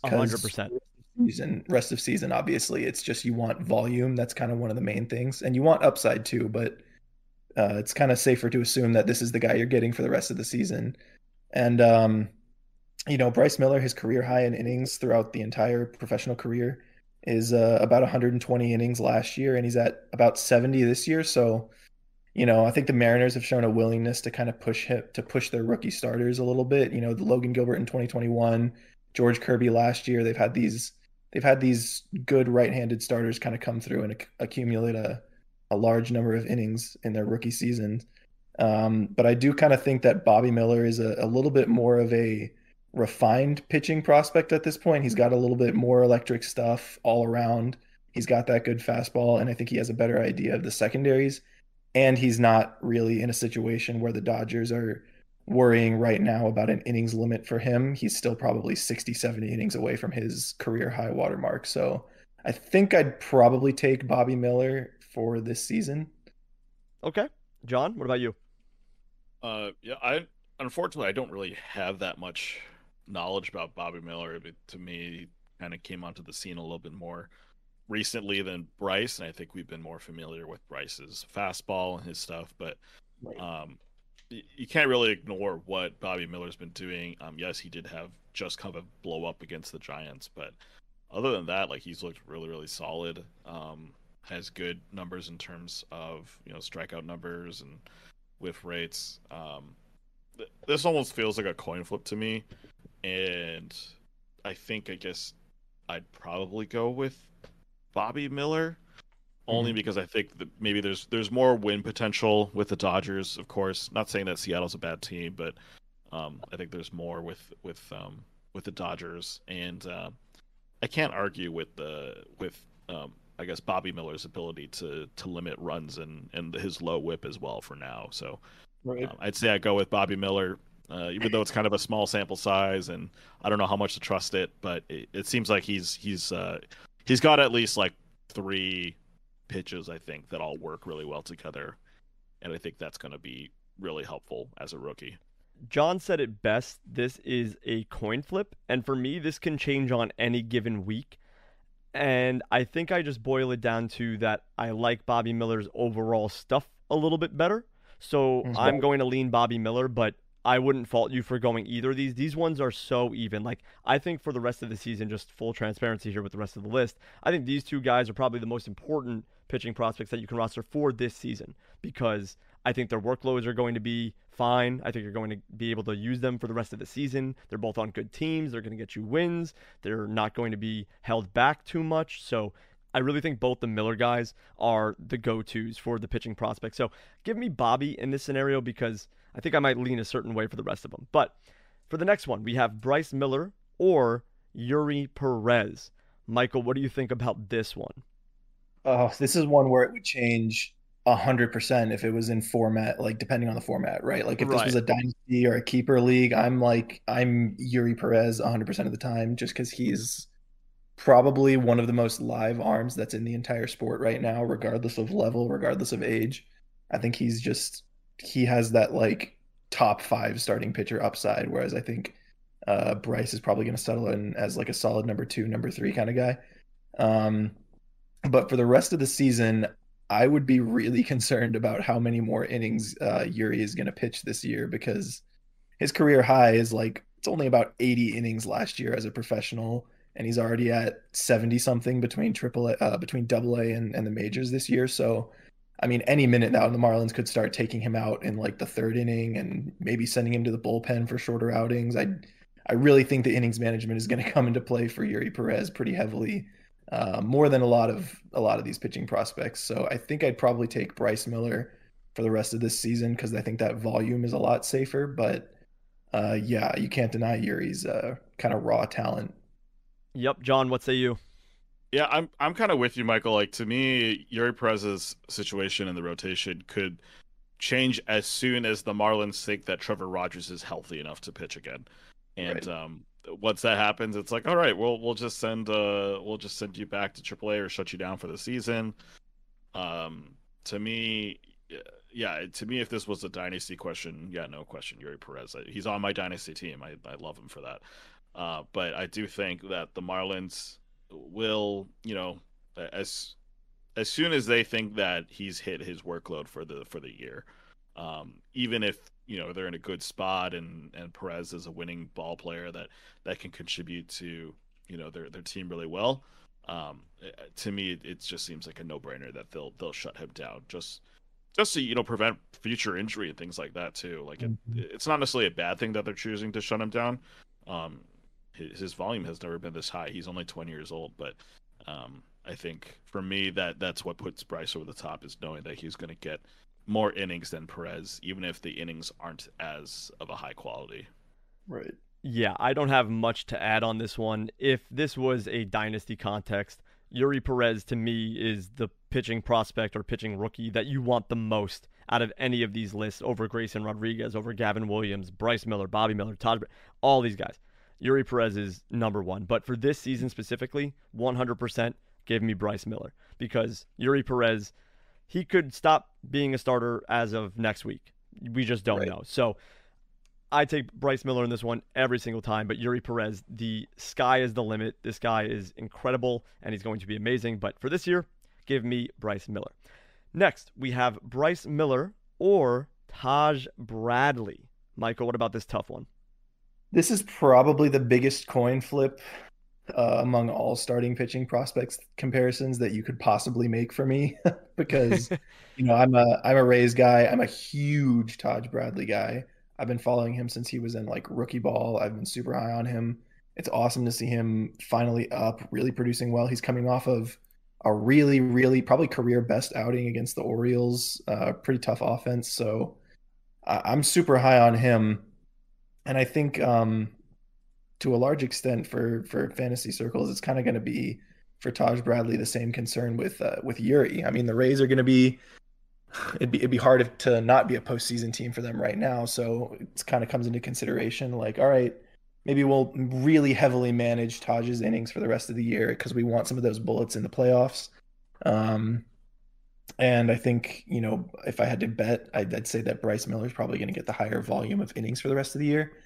100%. Rest of season, obviously, it's just you want volume. That's kind of one of the main things, and you want upside too. But it's kind of safer to assume that this is the guy you're getting for the rest of the season. And Bryce Miller, his career high in innings throughout the entire professional career is about 120 innings last year, and he's at about 70 this year. So, I think the Mariners have shown a willingness to kind of push their rookie starters a little bit. The Logan Gilbert in 2021, George Kirby last year. They've had these good right-handed starters kind of come through and accumulate a large number of innings in their rookie seasons. But I do kind of think that Bobby Miller is a little bit more of a refined pitching prospect at this point. He's got a little bit more electric stuff all around. He's got that good fastball, and I think he has a better idea of the secondaries. And he's not really in a situation where the Dodgers are worrying right now about an innings limit for him. He's still probably 60, 70 innings away from his career high watermark. So I think I'd probably take Bobby Miller for this season. Okay. John, what about you? Yeah, I unfortunately I don't really have that much knowledge about Bobby Miller. But to me, he kind of came onto the scene a little bit more recently than Bryce, and I think we've been more familiar with Bryce's fastball and his stuff. But Right. you can't really ignore what Bobby Miller's been doing. Yes, he did have just kind of blow up against the Giants, but other than that, like he's looked really, really solid. Has good numbers in terms of strikeout numbers and whiff rates. This almost feels like a coin flip to me, and I guess I'd probably go with Bobby Miller only Mhm. because I think that maybe there's more win potential with the Dodgers. Of course, not saying that Seattle's a bad team, but I think there's more with the Dodgers, and I can't argue with I guess Bobby Miller's ability to limit runs and his low whip as well for now. So Right. I'd say I go with Bobby Miller, even though it's kind of a small sample size, and I don't know how much to trust it, but it seems like he's got at least like three pitches I think that all work really well together, and I think that's going to be really helpful as a rookie. John said it best. This is a coin flip, and for me, this can change on any given week. And I think I just boil it down to that I like Bobby Miller's overall stuff a little bit better. So I'm Mhm. going to lean Bobby Miller, but I wouldn't fault you for going either of these. These ones are so even. Like, I think for the rest of the season, just full transparency here with the rest of the list, I think these two guys are probably the most important pitching prospects that you can roster for this season because I think their workloads are going to be fine. I think you're going to be able to use them for the rest of the season. They're both on good teams. They're going to get you wins. They're not going to be held back too much. So I really think both the Miller guys are the go-tos for the pitching prospect. So give me Bobby in this scenario because I think I might lean a certain way for the rest of them. But for the next one, we have Bryce Miller or Yuri Perez. Michael, what do you think about this one? Oh, this is one where it would change 100% if it was in format, like depending on the format, right? Like if this was Right. a dynasty or a keeper league, I'm Yuri Perez 100% of the time just because he's probably one of the most live arms that's in the entire sport right now, regardless of level, regardless of age. I think he has that like top five starting pitcher upside, whereas I think Bryce is probably going to settle in as like a solid number two, number three kind of guy. Um, but for the rest of the season, I would be really concerned about how many more innings Yuri is going to pitch this year because his career high is like it's only about 80 innings last year as a professional, and he's already at 70 something between double A and the majors this year. So, I mean, any minute now, the Marlins could start taking him out in like the third inning and maybe sending him to the bullpen for shorter outings. I really think the innings management is going to come into play for Yuri Perez pretty heavily, more than a lot of these pitching prospects. So I think I'd probably take Bryce Miller for the rest of this season because I think that volume is a lot safer. But yeah, you can't deny Yuri's kind of raw talent. Yep. John, what say you? Yeah, I'm kind of with you, Michael. Like to me, Yuri Perez's situation in the rotation could change as soon as the Marlins think that Trevor Rogers is healthy enough to pitch again. And Right. once that happens, it's like, all right, we'll just send you back to AAA or shut you down for the season. To me, yeah, to me, if this was a dynasty question, yeah, no question, Yuri Perez. He's on my dynasty team. I love him for that. But I do think that the Marlins will, as as soon as they think that he's hit his workload for the year, even if they're in a good spot and Perez is a winning ball player that can contribute to their team really well. To me, it just seems like a no brainer that they'll shut him down just to prevent future injury and things like that too. Like Mhm. it's not necessarily a bad thing that they're choosing to shut him down. Um, his volume has never been this high. He's only 20 years old, but I think for me that's what puts Bryce over the top is knowing that he's going to get more innings than Perez, even if the innings aren't as of a high quality. Right. Yeah, I don't have much to add on this one. If this was a dynasty context, Yuri Perez to me is the pitching prospect or pitching rookie that you want the most out of any of these lists over Grayson Rodriguez, over Gavin Williams, Bryce Miller, Bobby Miller, all these guys. Yuri Perez is number one. But for this season specifically, 100% give me Bryce Miller, because Yuri Perez, he could stop being a starter as of next week. We just don't know. So I take Bryce Miller in this one every single time, but Yuri Perez, the sky is the limit. This guy is incredible, and he's going to be amazing. But for this year, give me Bryce Miller. Next, we have Bryce Miller or Taj Bradley. Michael, what about this tough one? This is probably the biggest coin flip among all starting pitching prospects comparisons that you could possibly make for me, because I'm a Rays guy. I'm a huge Taj Bradley guy. I've been following him since he was in like rookie ball. I've been super high on him. It's awesome to see him finally up, really producing well. He's coming off of a really, really probably career best outing against the Orioles. Pretty tough offense. So I'm super high on him. And I think to a large extent for fantasy circles, it's kind of going to be for Taj Bradley the same concern with Yuri. I mean, the Rays are going to be it'd be hard to not be a postseason team for them right now. So it kind of comes into consideration like, all right, maybe we'll really heavily manage Taj's innings for the rest of the year because we want some of those bullets in the playoffs. And I think, if I had to bet, I'd say that Bryce Miller is probably going to get the higher volume of innings for the rest of the year.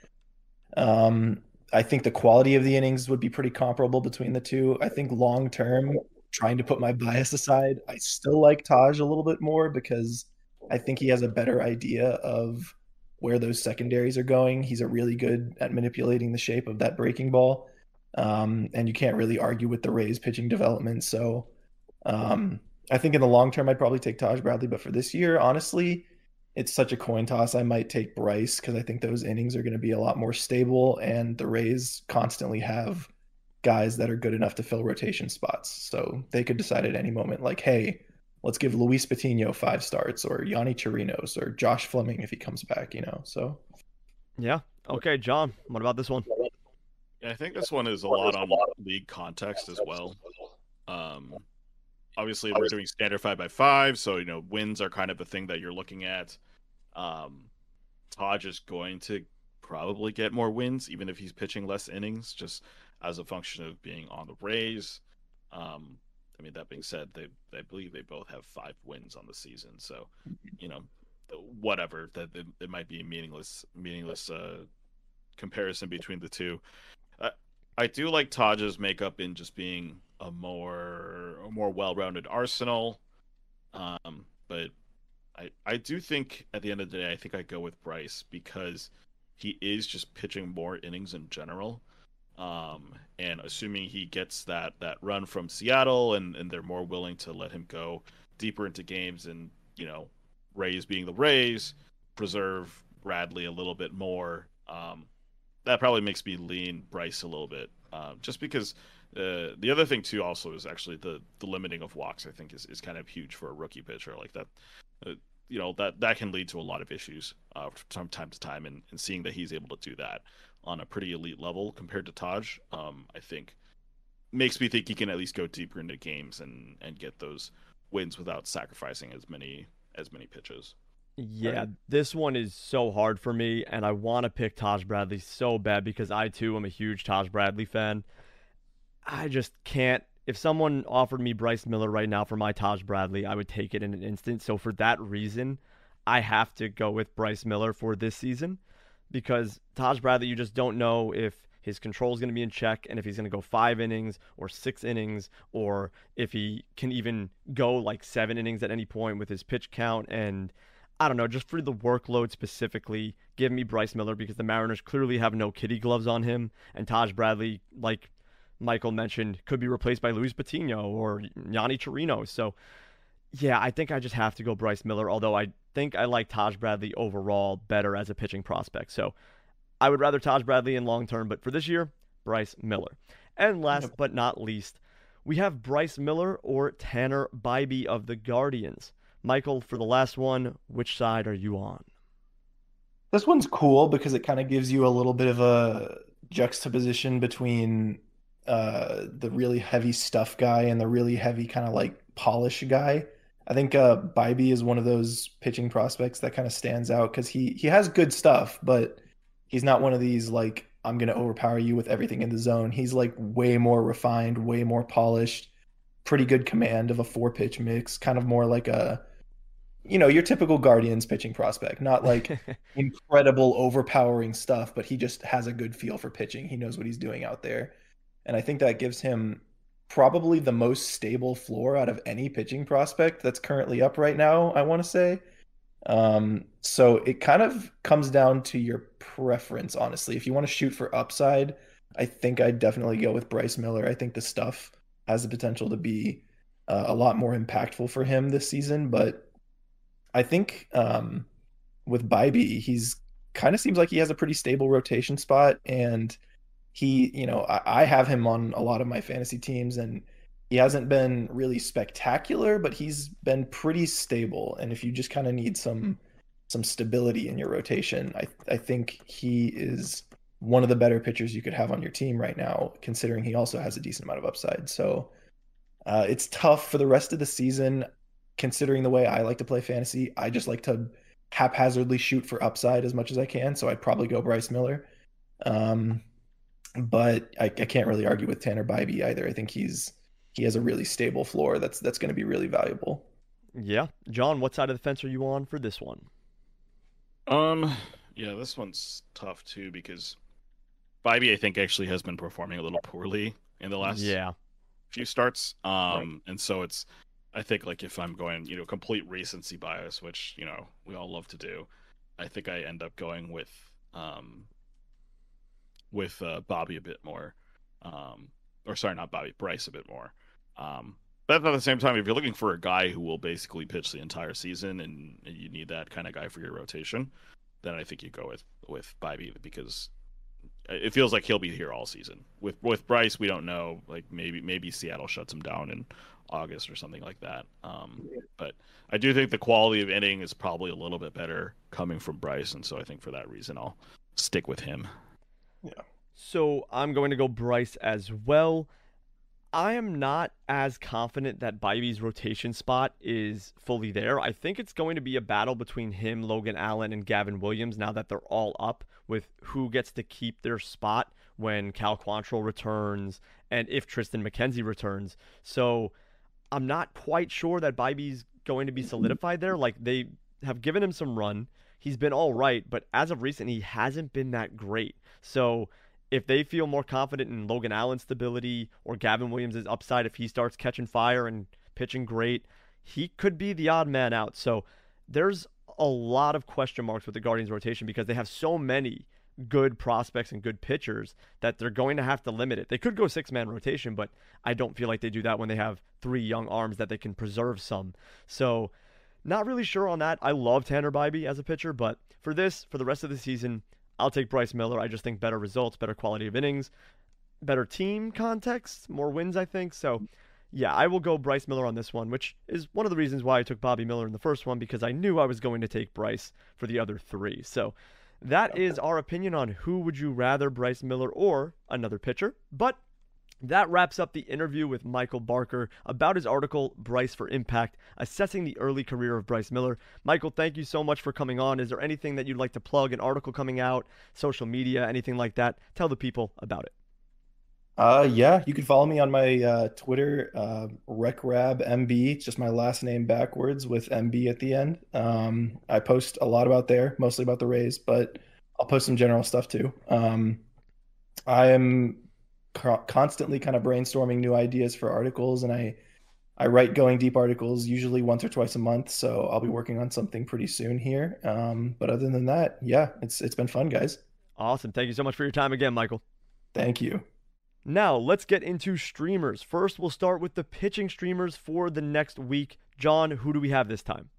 I think the quality of the innings would be pretty comparable between the two. I think long term, trying to put my bias aside, I still like Taj a little bit more because I think he has a better idea of where those secondaries are going. He's really good at manipulating the shape of that breaking ball. And you can't really argue with the Rays pitching development. So I think in the long term, I'd probably take Taj Bradley. But for this year, honestly, it's such a coin toss. I might take Bryce because I think those innings are going to be a lot more stable. And the Rays constantly have guys that are good enough to fill rotation spots. So they could decide at any moment, like, hey, let's give Luis Patino 5 starts, or Yanni Chirinos, or Josh Fleming if he comes back, so. Yeah. Okay, John, what about this one? Yeah, I think this one is a lot on league context as well. Obviously, we're doing standard 5x5, so, wins are kind of the thing that you're looking at. Taj is going to probably get more wins, even if he's pitching less innings, just as a function of being on the Rays. That being said, I believe they both have 5 wins on the season. So, whatever, that it might be a meaningless comparison between the two. I do like Taj's makeup in just being a more well-rounded arsenal. But I do think at the end of the day, I think I go with Bryce because he is just pitching more innings in general. And assuming he gets that run from Seattle and they're more willing to let him go deeper into games and, Rays being the Rays, preserve Bradley a little bit more. That probably makes me lean Bryce a little bit. Just because the other thing too also is actually the limiting of walks, I think is kind of huge for a rookie pitcher like that. That can lead to a lot of issues from time to time, and seeing that he's able to do that on a pretty elite level compared to Taj, I think makes me think he can at least go deeper into games and get those wins without sacrificing as many pitches. Yeah, this one is so hard for me, and I want to pick Taj Bradley so bad because I too am a huge Taj Bradley fan. I just can't. If someone offered me Bryce Miller right now for my Taj Bradley, I would take it in an instant. So for that reason, I have to go with Bryce Miller for this season, because Taj Bradley, you just don't know if his control is going to be in check and if he's going to go 5 innings or 6 innings, or if he can even go like 7 innings at any point with his pitch count. And I don't know, just for the workload specifically, give me Bryce Miller, because the Mariners clearly have no kitty gloves on him, and Taj Bradley, like Michael mentioned, could be replaced by Luis Patino or Yanni Chirinos. So, yeah, I think I just have to go Bryce Miller, although I think I like Taj Bradley overall better as a pitching prospect. So I would rather Taj Bradley in long term, but for this year, Bryce Miller. And last but not least, we have Bryce Miller or Tanner Bibee of the Guardians. Michael, for the last one, which side are you on? This one's cool because it kind of gives you a little bit of a juxtaposition between the really heavy stuff guy and the really heavy kind of like polish guy. I think Bybee is one of those pitching prospects that kind of stands out because he has good stuff, but he's not one of these like I'm gonna overpower you with everything in the zone. He's like way more refined, way more polished, pretty good command of a four pitch mix, kind of more like a your typical Guardians pitching prospect, not like incredible overpowering stuff, but he just has a good feel for pitching. He knows what he's doing out there. And I think that gives him probably the most stable floor out of any pitching prospect that's currently up right now, I want to say. So it kind of comes down to your preference, honestly. If you want to shoot for upside, I think I'd definitely go with Bryce Miller. I think the stuff has the potential to be a lot more impactful for him this season, but I think with Bybee, he's kind of seems like he has a pretty stable rotation spot, and I have him on a lot of my fantasy teams, and he hasn't been really spectacular, but he's been pretty stable. And if you just kind of need some stability in your rotation, I think he is one of the better pitchers you could have on your team right now, considering he also has a decent amount of upside. So it's tough for the rest of the season considering the way I like to play fantasy. I just like to haphazardly shoot for upside as much as I can. So I'd probably go Bryce Miller. But I can't really argue with Tanner Bybee either. I think he has a really stable floor that's going to be really valuable. Yeah. John, what side of the fence are you on for this one? Yeah, this one's tough too because Bybee, I think, actually has been performing a little poorly in the last few starts. And so I think like if I'm going, complete recency bias, which, we all love to do, I think I end up going with Bobby a bit more. Or sorry, not Bobby, Bryce a bit more. But at the same time, if you're looking for a guy who will basically pitch the entire season and you need that kind of guy for your rotation, then I think you go with Bybee because it feels like he'll be here all season. With Bryce, we don't know. Like maybe Seattle shuts him down in August or something like that. But I do think the quality of inning is probably a little bit better coming from Bryce, and so I think for that reason I'll stick with him. Yeah. So I'm going to go Bryce as well. I am not as confident that Bybee's rotation spot is fully there. I think it's going to be a battle between him, Logan Allen, and Gavin Williams now that they're all up with who gets to keep their spot when Cal Quantrill returns and if Triston McKenzie returns. So I'm not quite sure that Bybee's going to be solidified there. Like, they have given him some run. He's been all right, but as of recent, he hasn't been that great. So if they feel more confident in Logan Allen's stability or Gavin Williams' upside, if he starts catching fire and pitching great, he could be the odd man out. So there's a lot of question marks with the Guardians rotation because they have so many good prospects and good pitchers that they're going to have to limit it. They could go 6-man rotation, but I don't feel like they do that when they have 3 young arms that they can preserve some. So not really sure on that. I love Tanner Bybee as a pitcher, but for the rest of the season, I'll take Bryce Miller. I just think better results, better quality of innings, better team context, more wins, I think. So, yeah, I will go Bryce Miller on this one, which is one of the reasons why I took Bobby Miller in the first one, because I knew I was going to take Bryce for the other 3. So that is our opinion on who would you rather, Bryce Miller or another pitcher. But that wraps up the interview with Michael Barker about his article, Bryce for Impact, assessing the early career of Bryce Miller. Michael, thank you so much for coming on. Is there anything that you'd like to plug, an article coming out, social media, anything like that? Tell the people about it. Yeah, you can follow me on my Twitter, RecRabMB. It's just my last name backwards with MB at the end. I post a lot about there, mostly about the Rays, but I'll post some general stuff too. I am constantly kind of brainstorming new ideas for articles, and I write going deep articles usually once or twice a month, so I'll be working on something pretty soon here. But other than that, yeah, it's been fun, guys. Awesome. Thank you so much for your time again, Michael. Thank you. Now, let's get into streamers. First, we'll start with the pitching streamers for the next week. John, who do we have this time?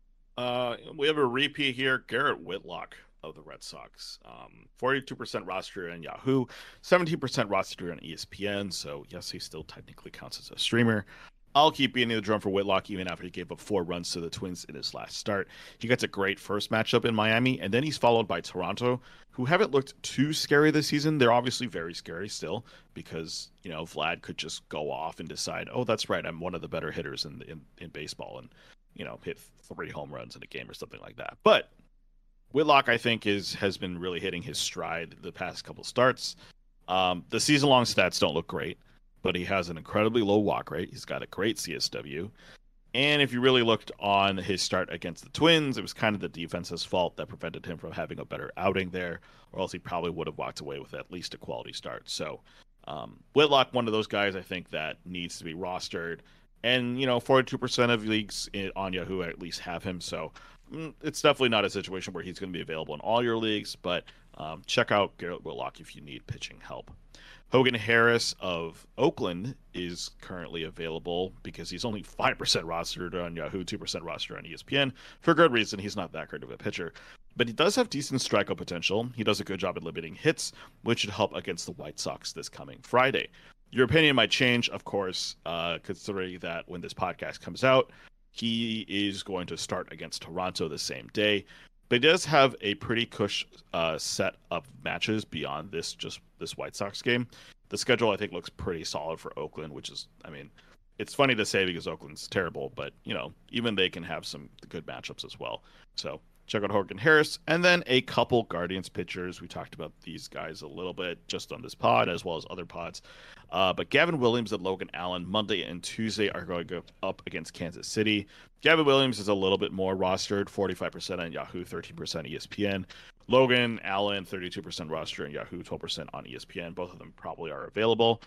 We have a repeat here, Garrett Whitlock of the Red Sox. 42% roster in Yahoo, 17% roster on ESPN, so yes, he still technically counts as a streamer. I'll keep beating the drum for Whitlock even after he gave up 4 runs to the Twins in his last start. He gets a great first matchup in Miami, and then he's followed by Toronto, who haven't looked too scary this season. They're obviously very scary still because, Vlad could just go off and decide, oh, that's right, I'm one of the better hitters in baseball, and hit 3 home runs in a game or something like that. But Whitlock, I think, has been really hitting his stride the past couple starts. The season-long stats don't look great, but he has an incredibly low walk rate. He's got a great CSW. And if you really looked on his start against the Twins, it was kind of the defense's fault that prevented him from having a better outing there, or else he probably would have walked away with at least a quality start. So Whitlock, one of those guys I think that needs to be rostered. And, 42% of leagues on Yahoo at least have him. So it's definitely not a situation where he's going to be available in all your leagues, but check out Garrett Whitlock if you need pitching help. Hogan Harris of Oakland is currently available because he's only 5% rostered on Yahoo, 2% rostered on ESPN. For good reason, he's not that great of a pitcher. But he does have decent strikeout potential. He does a good job at limiting hits, which should help against the White Sox this coming Friday. Your opinion might change, of course, considering that when this podcast comes out, he is going to start against Toronto the same day. But he does have a pretty cush set of matches beyond this White Sox game. The schedule, I think, looks pretty solid for Oakland, which is, it's funny to say because Oakland's terrible, but, even they can have some good matchups as well. So check out Hogan Harris. And then a couple Guardians pitchers. We talked about these guys a little bit just on this pod as well as other pods. But Gavin Williams and Logan Allen Monday and Tuesday are going to go up against Kansas City. Gavin Williams is a little bit more rostered, 45% on Yahoo, 13% ESPN. Logan Allen, 32% roster on Yahoo, 12% on ESPN. Both of them probably are available.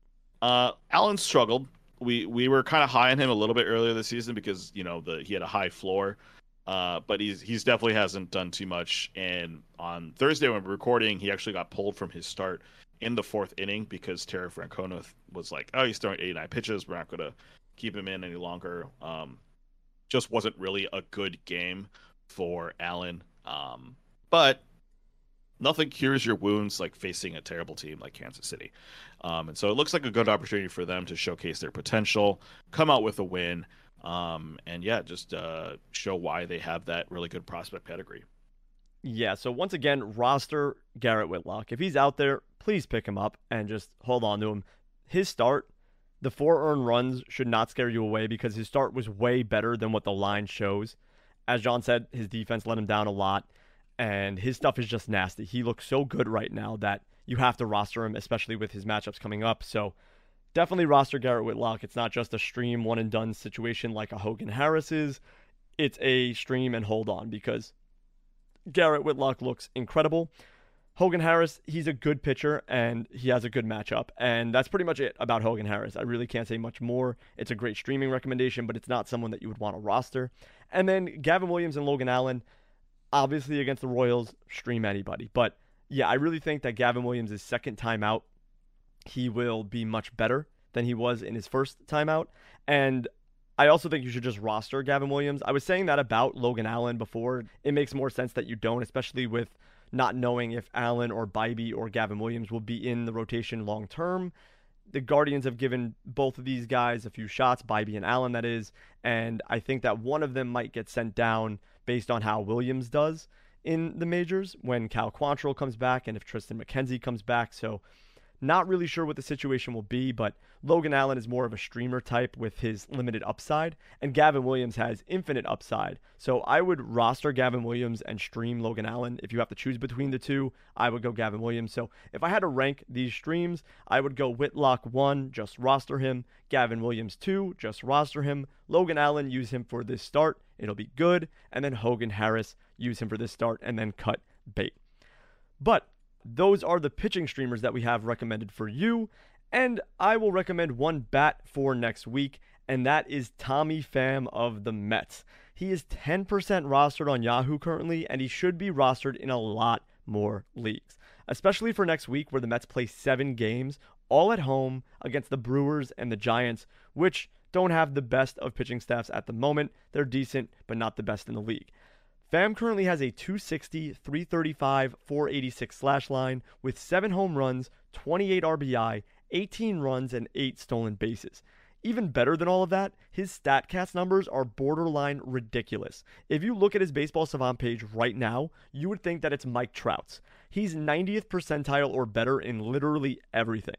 Allen struggled. We were kind of high on him a little bit earlier this season because, he had a high floor. But he's definitely hasn't done too much. And on Thursday when we were recording, he actually got pulled from his start in the 4th inning because Terry Francona was like, oh, he's throwing 89 pitches. We're not going to keep him in any longer. Just wasn't really a good game for Allen. But nothing cures your wounds like facing a terrible team like Kansas City. And so it looks like a good opportunity for them to showcase their potential, come out with a win, and just show why they have that really good prospect pedigree. Yeah, so once again, roster Garrett Whitlock. If he's out there, please pick him up and just hold on to him. His start, the 4 earned runs should not scare you away because his start was way better than what the line shows. As John said, his defense let him down a lot, and his stuff is just nasty. He looks so good right now that you have to roster him, especially with his matchups coming up. So definitely roster Garrett Whitlock. It's not just a stream one and done situation like a Hogan Harris is. It's a stream and hold on because Garrett Whitlock looks incredible. Hogan Harris, he's a good pitcher and he has a good matchup. And that's pretty much it about Hogan Harris. I really can't say much more. It's a great streaming recommendation, but it's not someone that you would want to roster. And then Gavin Williams and Logan Allen, obviously against the Royals, stream anybody. But yeah, I really think that Gavin Williams' second time out, he will be much better than he was in his first time out. And I also think you should just roster Gavin Williams. I was saying that about Logan Allen before. It makes more sense that you don't, especially with not knowing if Allen or Bybee or Gavin Williams will be in the rotation long term. The Guardians have given both of these guys a few shots, Bybee and Allen, that is, and I think that one of them might get sent down based on how Williams does in the majors when Cal Quantrill comes back and if Tristan McKenzie comes back. So not really sure what the situation will be, but Logan Allen is more of a streamer type with his limited upside, and Gavin Williams has infinite upside. So I would roster Gavin Williams and stream Logan Allen. If you have to choose between the two, I would go Gavin Williams. So if I had to rank these streams, I would go Whitlock 1, just roster him. Gavin Williams 2, just roster him. Logan Allen, use him for this start. It'll be good. And then Hogan Harris, use him for this start and then cut bait. But those are the pitching streamers that we have recommended for you. And I will recommend one bat for next week, and that is Tommy Pham of the Mets. He is 10% rostered on Yahoo currently, and he should be rostered in a lot more leagues, especially for next week where the Mets play 7 games, all at home against the Brewers and the Giants, which don't have the best of pitching staffs at the moment. They're decent, but not the best in the league. Pham currently has a 260, 335, 486 slash line with 7 home runs, 28 RBI, 18 runs, and 8 stolen bases. Even better than all of that, his StatCast numbers are borderline ridiculous. If you look at his Baseball Savant page right now, you would think that it's Mike Trout's. He's 90th percentile or better in literally everything.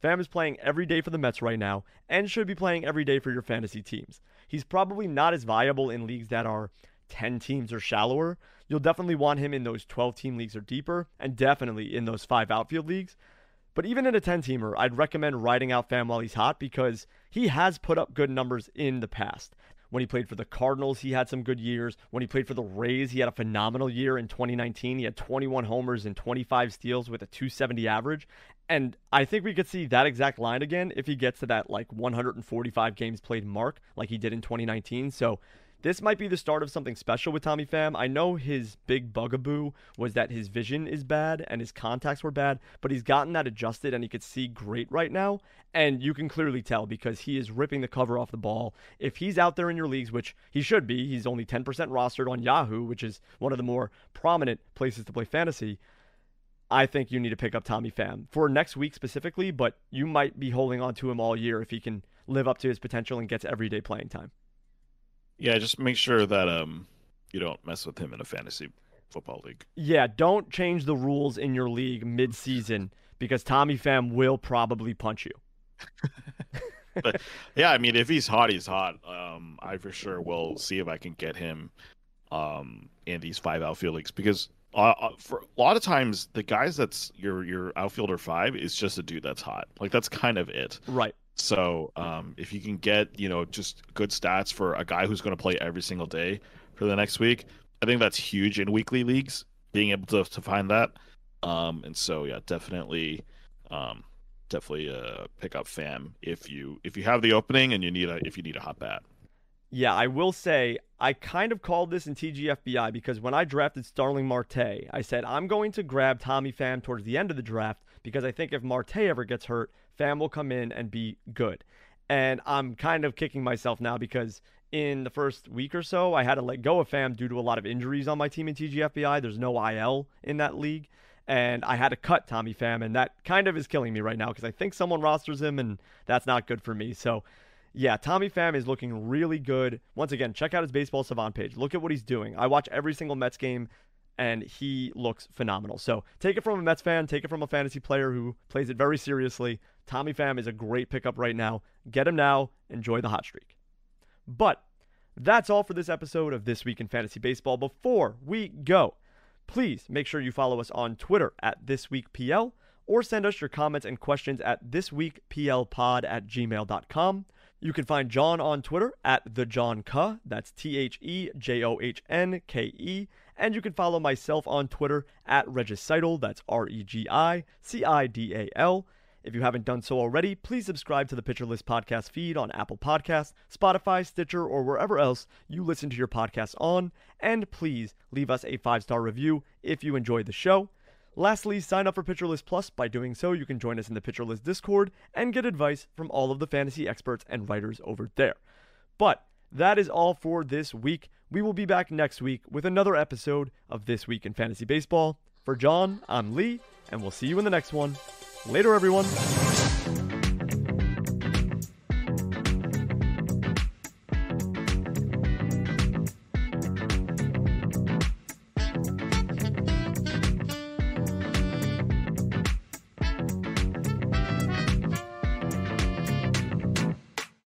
Pham is playing every day for the Mets right now and should be playing every day for your fantasy teams. He's probably not as viable in leagues that are 10 teams or shallower. You'll definitely want him in those 12-team leagues or deeper, and definitely in those 5 outfield leagues. But even in a 10-teamer, I'd recommend riding out Pham while he's hot because he has put up good numbers in the past. When he played for the Cardinals, he had some good years. When he played for the Rays, he had a phenomenal year in 2019. He had 21 homers and 25 steals with a 270 average. And I think we could see that exact line again if he gets to that 145 games played mark like he did in 2019. So this might be the start of something special with Tommy Pham. I know his big bugaboo was that his vision is bad and his contacts were bad, but he's gotten that adjusted and he could see great right now. And you can clearly tell because he is ripping the cover off the ball. If he's out there in your leagues, which he should be, he's only 10% rostered on Yahoo, which is one of the more prominent places to play fantasy. I think you need to pick up Tommy Pham for next week specifically, but you might be holding on to him all year if he can live up to his potential and gets everyday playing time. Yeah, just make sure that you don't mess with him in a fantasy football league. Yeah, don't change the rules in your league mid-season because Tommy Pham will probably punch you. But yeah, I mean, if he's hot, he's hot. I for sure will see if I can get him in these 5 outfield leagues because for a lot of times the guys that's your outfielder 5 is just a dude that's hot. That's kind of it. Right. So if you can get, just good stats for a guy who's going to play every single day for the next week, I think that's huge in weekly leagues, being able to find that. And so, yeah, definitely pick up Pham if you have the opening and if you need a hot bat. Yeah, I will say I kind of called this in TGFBI because when I drafted Starling Marte, I said I'm going to grab Tommy Pham towards the end of the draft because I think if Marte ever gets hurt, Pham will come in and be good. And I'm kind of kicking myself now because in the first week or so, I had to let go of Pham due to a lot of injuries on my team in TGFBI. There's no IL in that league. And I had to cut Tommy Pham, and that kind of is killing me right now because I think someone rosters him, and that's not good for me. So, yeah, Tommy Pham is looking really good. Once again, check out his Baseball Savant page. Look at what he's doing. I watch every single Mets game, and he looks phenomenal. So take it from a Mets fan. Take it from a fantasy player who plays it very seriously. Tommy Pham is a great pickup right now. Get him now. Enjoy the hot streak. But that's all for this episode of This Week in Fantasy Baseball. Before we go, please make sure you follow us on Twitter at ThisWeekPL or send us your comments and questions at thisweekplpod@gmail.com. You can find John on Twitter at TheJohnKuh. That's TheJohnKe. And you can follow myself on Twitter at Regicidal. That's REGICIDAL. If you haven't done so already, please subscribe to the Pitcher List podcast feed on Apple Podcasts, Spotify, Stitcher, or wherever else you listen to your podcasts on. And please leave us a 5-star review if you enjoyed the show. Lastly, sign up for Pitcher List Plus. By doing so, you can join us in the Pitcher List Discord and get advice from all of the fantasy experts and writers over there. But that is all for this week. We will be back next week with another episode of This Week in Fantasy Baseball. For John, I'm Lee, and we'll see you in the next one. Later, everyone.